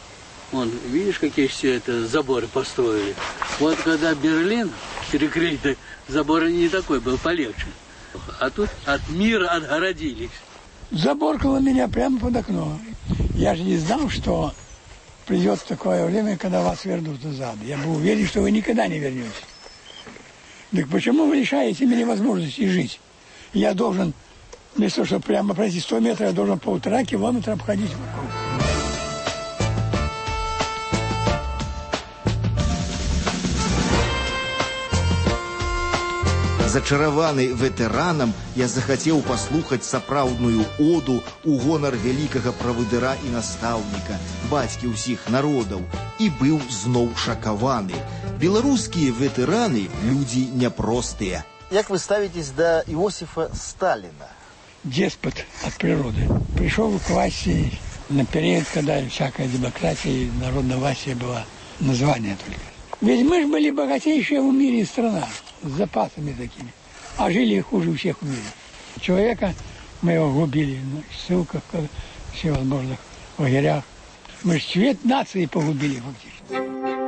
S11: видишь, какие все это заборы построили. Вот когда Берлин перекрыли, забор не такой был, полегче. А тут от мира отгородились.
S13: Забор около меня прямо под окном. Я же не знал, что придет такое время, когда вас вернут назад. Я был уверен, что вы никогда не вернетесь. Так почему вы лишаете меня возможности жить? Я должен, вместо того, чтобы прямо пройти 100 метров, я должен 1,5 километра обходить вокруг.
S19: Зачараваны ветэранам, я захацеў паслухаць сапраўдную оду ў гонар вялікага правадыра і настаўніка, бацькі ўсіх народаў, і быў зноў шакаваны. Беларускія ветэраны – людзі няпростыя.
S9: Як вы ставитесь до Иосифа Сталина?
S13: Деспот от природы. Пришел к власти на период, когда всякая демократия и народная власть была название только. Ведь мы же были богатейшая в мире страна. С запасами такими. А жили хуже всех в мире. Человека мы его губили в ссылках, в всевозможных лагерях. Мы же цвет нации погубили фактически.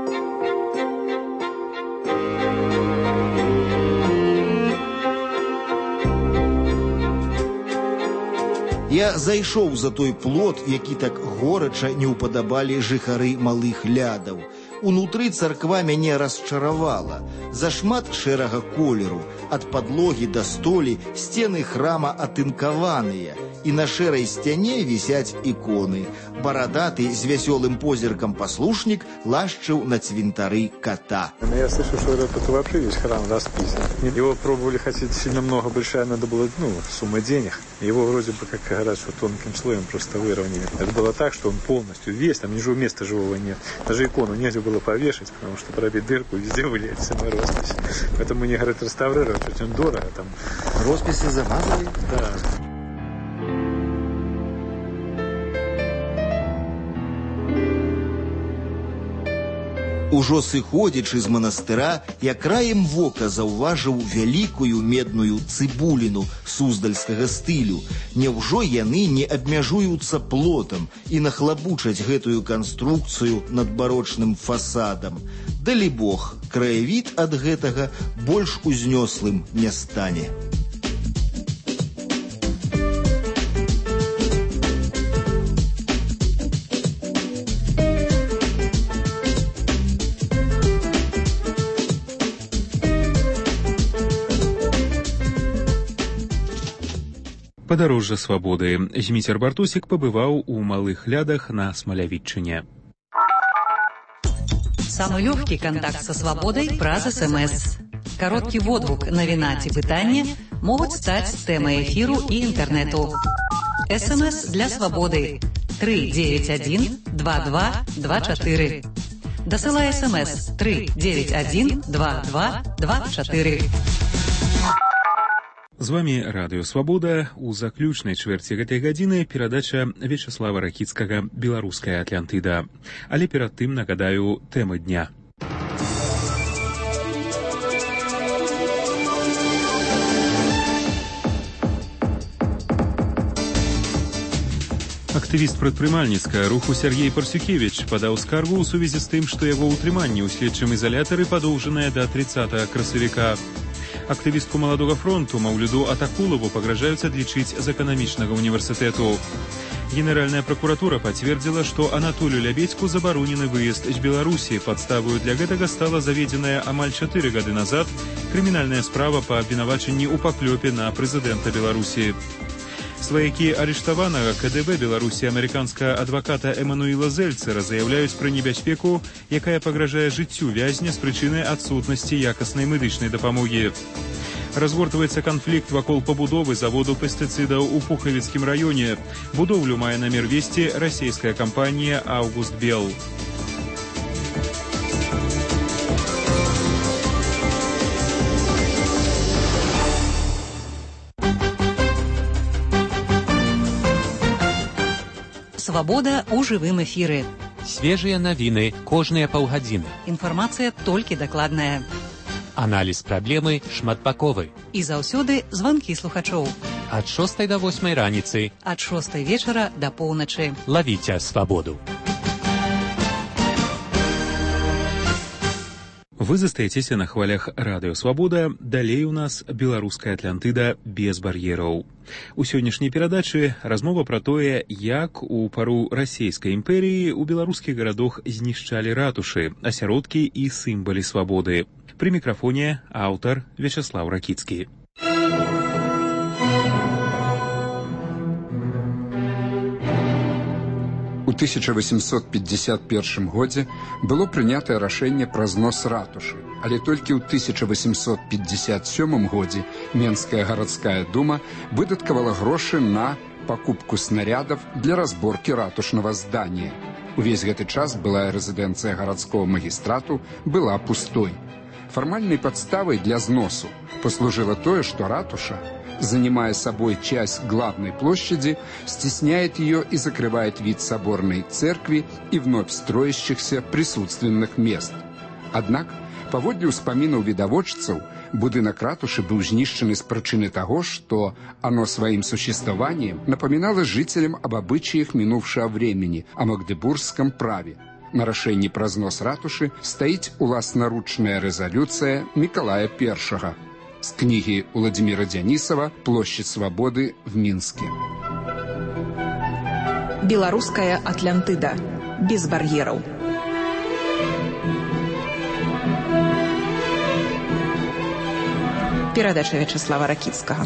S19: Я зайшоў за той плот, які так горача не ўпадабалі жыхары Малых Лядаў. Унутры царква мяне расчаравала. Зашмат шэрага колеру. Ад падлогі да столі сцены храма атынкаваныя. І на шэрай сцяне вісяць іконы. Барадаты з вясёлым позіркам паслушнік лашчыў на цвинтары кота.
S14: Я слышу, что это вообще весь храм расписан. Его пробовали хотеть сильно много, большая надо было, сумма денег. Его вроде бы, как говорят, что тонким слоем просто выровняли. Это было так, что он полностью весь, там ни места живого нет. Даже икону негде было повешать, потому что пробить дырку везде вылезет самая роспись. Поэтому мне говорят реставрировать очень дорого. Там.
S9: Росписи замазали?
S14: Да.
S19: Ужо сыходзячы з манастыра, я краем вока заўважыў вялікую медную цыбуліну суздальскага стылю. Няўжо яны не абмяжуюцца плотам і нахлабучаць гэтую канструкцыю над барочным фасадам? Далібог, краявід ад гэтага больш узнёслым не стане.
S8: Падарожжа свабоды. Зміцер Бартусік пабываў у Малых Лядах на Смалявітчыне.
S12: Самый легкий контакт со свободой праз СМС. Короткий водгук, навіна ці пытанне могуць стаць тэмай эфіру і інтэрнэту. СМС для свободы 391 2224. Дасылай СМС 391 2224.
S8: З вами Радыё Свабода. У заключнай чвэрці гэтай гадзіны перадача Вячаслава Ракіцкага «Беларуская Атлантыда». Але перад тым нагадаю тэмы дня. Актывіст прадпрымальніцкага руху Сергей Парсюкевич падаў скаргу ў сувязі з тым, што яго ўтрыманне ў следчым ізалятары падоўжанае да 30 красавіка. Актывістку Маладога фронту Маўлюду Атакулову пагражаюць адлічыць з эканамічнага універсітэту. Генеральная прокуратура пацвердзіла, што Анатолію Лябедзьку забаронены выезд з Беларусі. Падставою для гэтага стала заведзеная амаль 4 гады назад крымінальная справа па абвінавачанні ў паклёпе на прэзідэнта Беларусі. Сваякі арыштаванага КДБ Беларусі амерыканскага адваката Эмануіла Зельцера заяўляюць пра небяспеку, якая пагражае жыццю вязня з прычыны адсутнасці якаснай медычнай дапамогі. Разгортваецца канфлікт вакол пабудовы заводу пестыцыдаў у Пухавіцкім раёне. Будоўлю мае намер весці расійская кампанія «Аугуст Бел».
S12: Свабода ў жывым эфіры.
S15: Свежыя навіны кожныя паўгадзіны.
S12: Інфармацыя толькі дакладная.
S15: Аналіз праблемы шматбаковы.
S12: І заўсёды званкі слухачоў.
S15: Ад 6 до 8 раніцы.
S12: Ад 6 вечара да поўначы.
S15: Лавіце свабоду.
S8: Вы застаецеся на хвалях Радыё Свабода. Далей у нас беларуская Атлантыда без бар'ераў. У сённяшняй перадачы размова пра тое, як у пару расійскай імперыі у беларускіх гарадах знішчалі ратушы, асяродкі і сімвалы свабоды. Пры мікрафоне аўтар Вячаслав Ракіцкі.
S2: У 1851 годзе было прынятае рашэнне пра знос ратушы, але толькі ў 1857 годзе Менская гарадская дума выдаткавала грошы на пакупку снарядов для разборкі ратушнага здання. Увесь гэты час былая рэзідэнцыя гарадского магістрату была пустой. Фармальнай падставай для зносу послужила тое, што ратуша, занимая собой часть главной площади, стесняет ее и закрывает вид соборной церкви и вновь строящихся присутственных мест. Однако, паводле ўспамінаў відавочцаў, будынак ратушы быў знішчаны з прычыны таго, што оно своим существованием напоминало жителям об обычаях минувшего времени, о магдебургском праве. На рашэнні пра знос ратушы стаіць уласнаручная рэзалюцыя Мікалая I. С книги Владимира Дионисова «Площадь свободы в Минске».
S12: Беларуская Атлантыда. Без бар'ераў. Перадача Вячаслава Ракіцкага.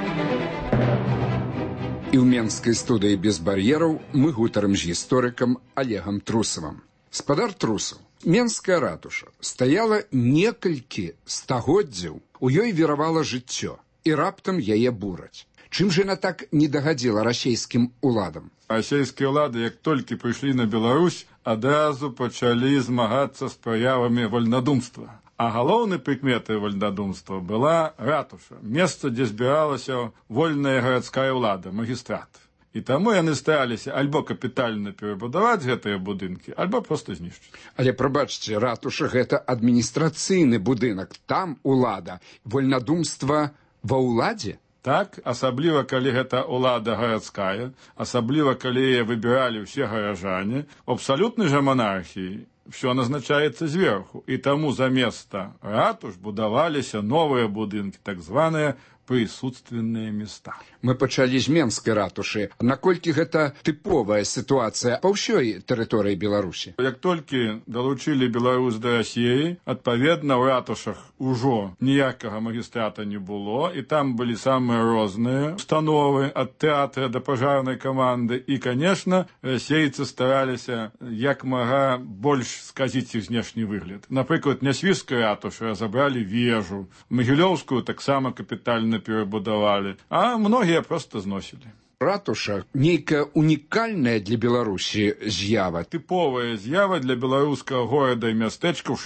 S2: І ў менскай студыі «Без бар'ераў» мы гутарым з гісторыкам Олегам Трусавым. Спадар Трусаў, Менская ратуша стаяла некалькі стагоддзяў, у ёй віравала жыццё, і раптам яе бураць. Чым жа яна так не дагадзіла расійскім уладам?
S3: Расійскія ўлады, як толькі прыйшлі на Беларусь, адразу пачалі змагацца з праявамі вальнадумства. А галоўнай прыкметай вальнадумства была ратуша, месца, дзе збіралася вольная гарадская ўлада, магістрат. І таму яны стараліся альбо капітальна перабудаваць гэтыя будынкі, альбо проста знішчыць.
S2: Але, прабачце, ратуша – гэта адміністрацыйны будынак. Там улада. Вольнадумства ва ўладзе?
S3: Так, асабліва, калі гэта ўлада гарадская, асабліва, калі яе выбіралі ўсе гаражане, у абсалютнай жа манархіі все назначаецца зверху. І таму заместа ратуш будаваліся новыя будынкі, так званыя прысутственныя места.
S2: Мы пачалі з Менскай ратушы. Наколькі гэта тыповая сітуацыя па ўсёй тэрыторыі Беларусі?
S3: Як толькі далучылі Беларусь да Расіі, адпаведна, ў ратушах ужо ніякага магістрата не было, і там былі самыя розныя установы, ад тэатра да пажарнай каманды. І, канешне, расейцы стараліся як мага больш сказіць іх знешні выгляд. Напрыклад, Нясвіжскай ратушы разабралі вежу, Магілёўскую таксама капітальна перабудавалі, а многія проста зносілі.
S2: Ратуша нейкая унікальная для Беларусі з'ява.
S3: Тыповая з'ява для беларускага горада і мястэчка ў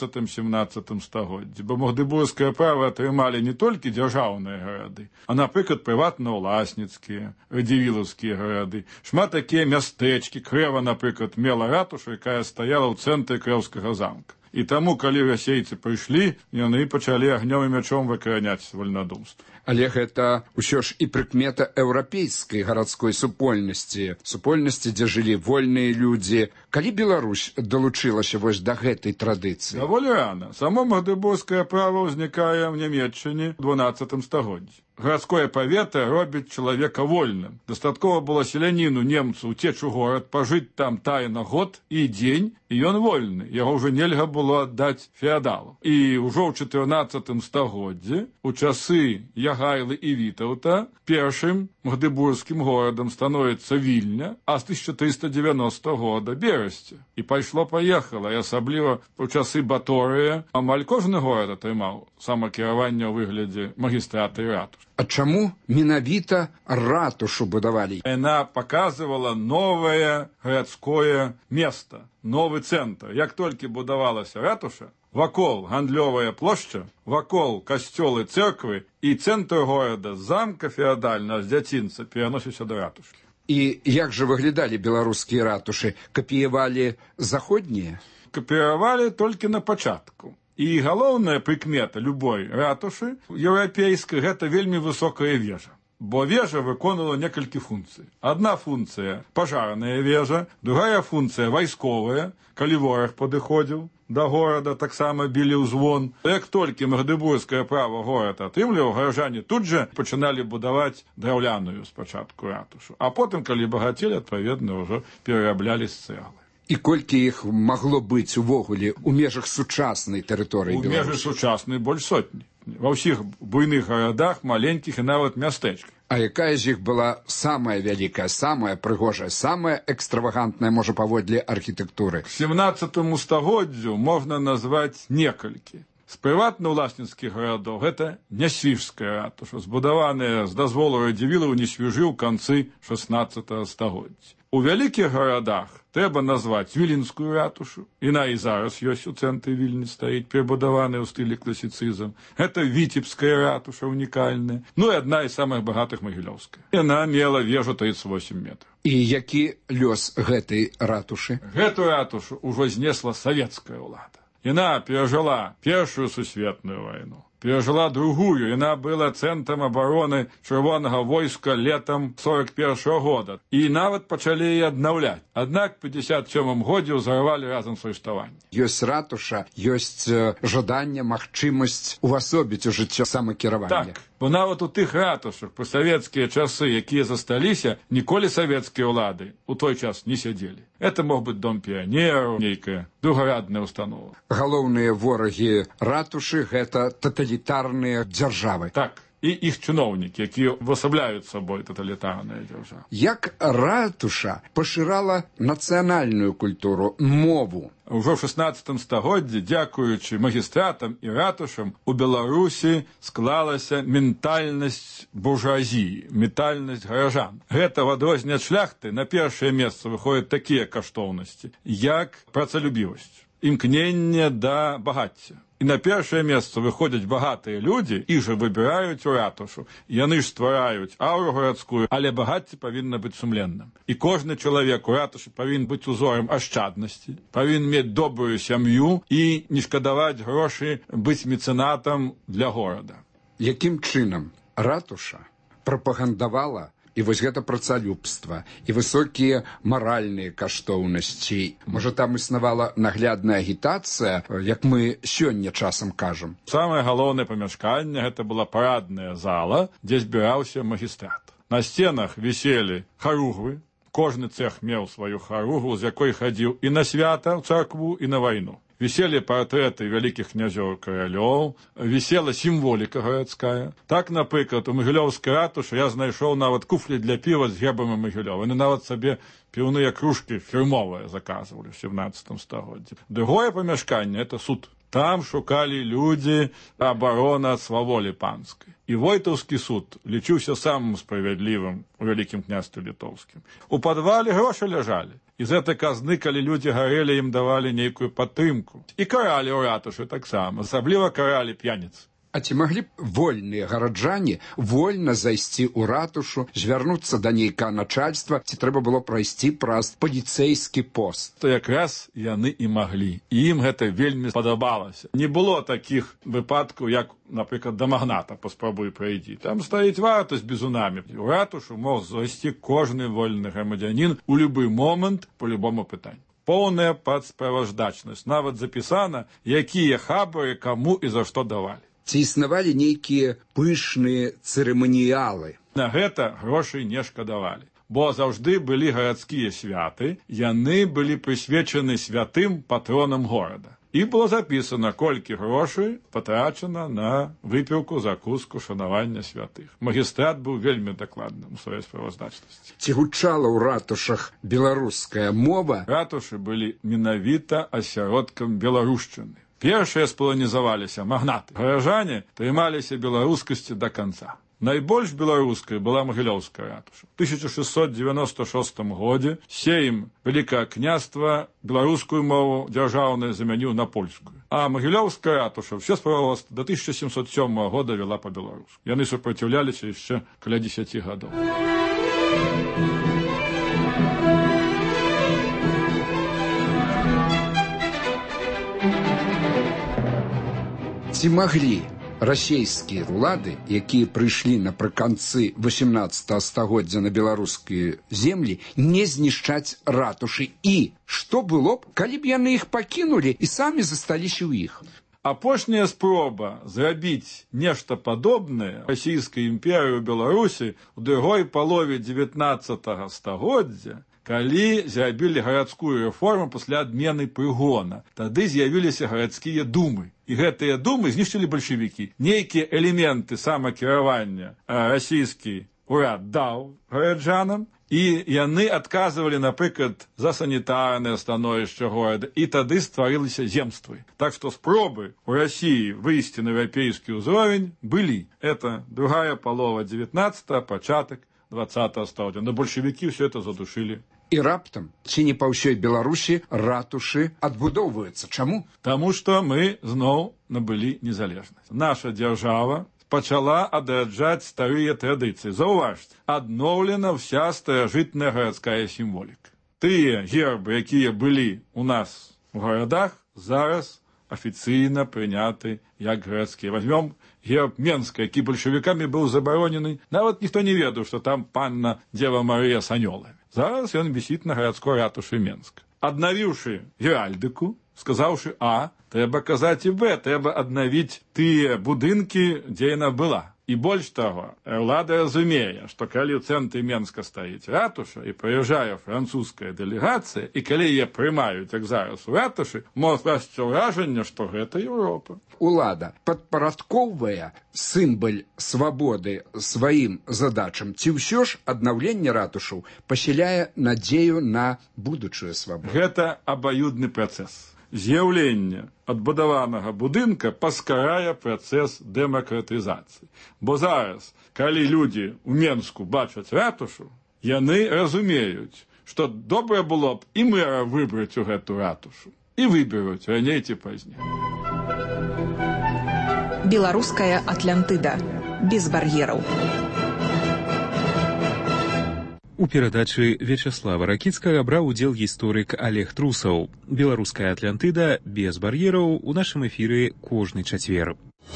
S3: 16-17 стагоддзі, бо магдыбургскае права атрымалі не толькі дзяржаўныя гарады, а, напрыклад, прыватна-ўласніцкія, радзівілаўскія гарады. Шмат такія мястэчкі. Крэва, напрыклад, мела ратушу, якая стаяла ў цэнтры Крэўскага замка. І таму, калі расейцы прыйшлі, яны пачалі агнём і мячом выкараняць вольнадумства.
S2: Але гэта ўсё ж і прыкмета еўрапейскай гарадской супольнасці, дзе жылі вольныя людзі. Калі Беларусь далучылася вось да гэтай традыцыі?
S3: Даволі рана. Само магдыбургскае права ўзнікае ў Нямецчыне ў 12 стагоддзі. Гарадское паветра робіць чалавека вольным. Дастаткова было селяніну немцу уцечь у горад, пажыць там тайна год і дзень, і ён вольны. Яго ўжо нельга было аддаць феадалу. І ўжо ў 14 стагоддзі, у часы Ягайлы і Вітаўта, першым магдыбургскім горадам становіцца Вільня, а з 1390 года Берасце. І пайшло-паехала, і асабліва ў часы Баторыя амаль кожны горад атрымаў самакіраванне ў выглядзе магістрата і ратуш.
S2: А чаму менавіта ратушу будавалі?
S3: Яна паказывала новае гарадское место, новы цэнтр. Як толькі будавалася ратуша, вакол гандлёвая плошча, вакол касцёлы церквы і цэнтр горада, замка феадальнага з дзяцінца пераносіўся да ратушкі.
S2: І як жа выглядалі беларускія ратушы? Капіявалі заходнія?
S3: Капіявалі толькі на пачатку. І галоўная прыкмета любой ратушы еўрапейскай – гэта вельмі высокая вежа. Бо вежа выконвала некалькі функцый. Адна функцыя – пажарная вежа, другая функцыя – вайсковая, калі вораг падыходзіў да горада, таксама білі ўзвон. Як толькі магдыбургскае права горад атрымліваў, гаражане тут жа пачыналі будаваць драўляную спачатку ратушу. А потым, калі багацелі, адпаведна, ўжо перараблялі з цэглы.
S2: І колькі іх магло быць увогуле ў межах сучаснай тэрыторыі Беларусі?
S3: У межах сучаснай больш сотні. Ва ўсіх буйных гарадах, маленькіх і нават мястэчках.
S2: А якая з іх была самая вялікая, самая прыгожая, самая экстравагантная, можа, паводле архітэктуры?
S3: К 17 стагоддзю можна назваць некалькі. З прыватна-ўласніцкіх гарадоў гэта Нясвіжская ратуша, збудаваная з дазволу радзівілаў Нясвіжы ў канцы 16 стагоддзя. У вялікіх гарадах трэба назваць Віленскую ратушу. Яна і зараз ёсць у цэнтры Вільні, стаіць перабудаваная ў стылі класіцызм. Гэта Віцебская ратуша унікальная. Ну і адна з самых багатых Магілёўская. Яна мела вежу 38 метраў.
S2: І які лёс гэтай ратушы?
S3: Гэту ратушу ўжо знесла савецкая ўлада. Яна перажыла Першую сусветную вайну, перажыла Другую. Яна была цэнтрам абароны чырвонага войска летам 41 года. І нават пачалі яе аднаўляць. Аднак у 57 годзе ўзарвалі разам з арыштаваннем.
S2: Ёсць ратуша, ёсць жаданне, магчымасць увасобіць у жыццё самакіравання.
S3: Так, бо нават у тых ратушах пры савецкія часы, якія засталіся, ніколі савецкія ўлады у той час не сядзелі. Это мог быць дом піянераў, нейкая другарадная установа.
S2: Галоўныя ворагі ратушы – гэта таталітарныя дзяржавы.
S3: Так. І іх чыноўнікі, якія увасабляюць сабой таталітарныя дзяржавы.
S2: Як ратуша пашырала нацыянальную культуру, мову?
S3: Ужо ў 16 стагоддзі, дзякуючы магістратам і ратушам, у Беларусі склалася ментальнасць буржуазіі, ментальнасць гаражан. Гэта ў адрозненне ад шляхты на першае месца выходзяць такія каштоўнасці, як працалюбівасць. імкнення да багацця. І на першае месца выходзяць багатыя людзі, іх жа выбіраюць у ратушу. Яны ж ствараюць ауру гарадскую, але багацце павінна быць сумленным. І кожны чалавек у ратушы павінен быць узорам ашчаднасці, павінен мець добрую сям'ю і не шкадаваць грошы, быць мецэнатам для горада.
S2: Якім чынам ратуша прапагандавала і вось гэта працалюбства, і высокія маральныя каштоўнасці. Можа, там існавала наглядная агітацыя, як мы сёння часам кажам.
S3: Самае галоўнае памяшканне гэта была парадная зала, дзе збіраўся магістрат. На сценах віселі харугвы, кожны цэх меў сваю харугву, з якой хадзіў і на свята ў царкву, і на вайну. Віселі партрэты вялікіх князёў каралёў, вісела сімволіка гарадская. Так, напрыклад, у Магілёўскай ратушы я знайшоў нават куфлі для піва з гербамі Магілёва. Яны нават сабе піўныя кружкі фірмовыя заказвалі ў 17 стагоддзі. Другое памяшканне – это суд. Там шукалі людзі абарона ад сваволі панскай. І Войтаўскі суд лічыўся самым справядлівым у Вялікім княстве літоўскім. У падвале грошы ляжалі. І з гэтай казны, калі людзі гарэлі, ім давалі нейкую падтрымку. І каралі ў ратушы таксама, асабліва каралі п'яніц.
S2: А ці маглі б вольныя гараджане вольна зайсці ў ратушу, звярнуцца да нейкага начальства, ці трэба было прайсці праз паліцэйскі пост?
S3: То якраз яны і маглі. І ім гэта вельмі спадабалася. Не было такіх выпадкаў, як, напрыклад, да магната паспрабуй прайдзі. Там стаіць варта з бізунамі. У ратушу мог зайсці кожны вольны грамадзянін у любы момант па любому пытанню. Поўная падсправаждачнасць. Нават запісана, якія хабары каму і за што давалі.
S2: Ці існавалі нейкія пышныя цырыманіялы?
S3: На гэта грошай не шкадавалі. Бо заўжды былі гарадскія святы, яны былі прысвечаны святым патронам горада. І было запісана, колькі грошай патрачана на выпіўку, закуску, шанавання святых. Магістрат быў вельмі дакладным у сваёй справаздачнасці.
S2: Ці гучала ў ратушах беларуская мова?
S3: Ратушы былі менавіта асяродкам беларушчыны. Першыя споланізаваліся магнаты. Гаражане трымаліся беларускасці да канца. Найбольш беларускай была Магілёўская ратуша. У 1696 годзе Сейм Вялікае княства беларускую мову дзяржаўную замяніў на польскую. А Магілёўская ратуша ўсё справалася до 1707 года вела па-беларуску. Яны супраціўляліся яшчэ каля 10 гадоў.
S2: Ці маглі расійскія ўлады, якія прыйшлі напрыканцы 18 стагоддзя на беларускія землі, не знішчаць ратушы? І што было б, калі б яны іх пакінулі і самі засталіся ў іх?
S3: Апошняя спроба зрабіць нешта падобнае расійскай імперыі ў Беларусі ў другой палове 19 стагоддзя, калі зрабілі гарадскую рэформу пасля адмены прыгона. Тады з'явіліся гарадскія думы. І гэтыя думы знішчылі бальшавікі. Нейкія элементы самакіравання расійскі урад даў гараджанам, і яны адказвалі, напрыклад, за санітарнае становішча горада, і тады стварыліся земствы. Так што спробы ў Расіі выйсці на еўрапейскі ўзровень былі. Это другая палова 19-го, пачатак 20-го стагоддзя. Но бальшавікі ўсё это задушылі.
S2: І раптам, ці не па ўсёй Беларусі ратушы адбудоўваюцца? Чаму?
S3: Таму што мы зноў набылі незалежнасць. Наша дзяржава пачала адраджаць старыя традыцыі. Заўважце, адноўлена вся старажытная гарадская сімволіка. Тыя гербы, якія былі у нас у гарадах, зараз афіцыйна прыняты як гарадскія. Возьмем герб Менска, які бальшавікамі быў забаронены. Нават ніхто не ведаў, што там панна Дзева Марыя з анёламі. Зараз ён вісіць на гарадской ратушы Менска. Аднавіўшы геральдыку, сказаўшы А, трэба казаць і Б, трэба аднавіць тыя будынкі, дзе яна была. І больш таго, ўлада разумее, што калі ў цэнтры Менска стаіць ратуша і прыязджае французская дэлегацыя, і калі яе прымаюць, як зараз у ратушы, можа скласціся ўражанне, што гэта Еўропа.
S2: Улада падпарадкоўвае сімвал свабоды сваім задачам, ці ўсё ж аднаўленне ратушаў пасяляе надзею на будучую свабоду?
S3: Гэта абаюдны працэс. З'яўленне адбудаванага будынка паскарае працэс дэмакратызацыі. Бо зараз, калі людзі ў Менску бачаць ратушу, яны разумеюць, што добра было б і мэра выбраць у гэту ратушу, и выберут ранее ці пазней.
S12: Беларуская Атлантыда. Без бар'ераў.
S8: У перадачы Вячаслава Ракіцкага браў удзел гісторык Олег Трусаў. Беларуская Атлантыда без бар'ераў у нашым эфіры кожны чацвер.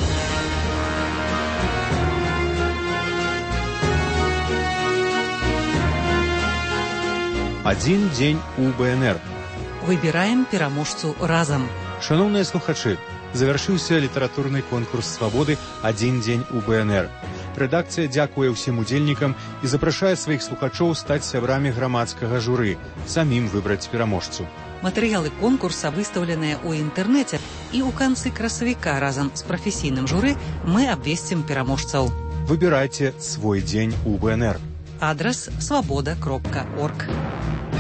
S7: Один дзень у БНР.
S12: Выбіраем пераможцу разам.
S7: Шановныя слухачы, завяршыўся літаратурны конкурс свабоды «Адзін дзень у БНР». Рэдакцыя дзякуе ўсім удзельнікам і запрашае сваіх слухачоў стаць сябрамі грамадскага журы, самім выбраць пераможцу.
S12: Матэрыялы конкурса выстаўленыя ў інтэрнэце, і ў канцы красавіка разам з прафесійным журы мы абвесцім пераможцаў.
S7: Выбірайце свой дзень у БНР.
S12: Адрас свабода.орг.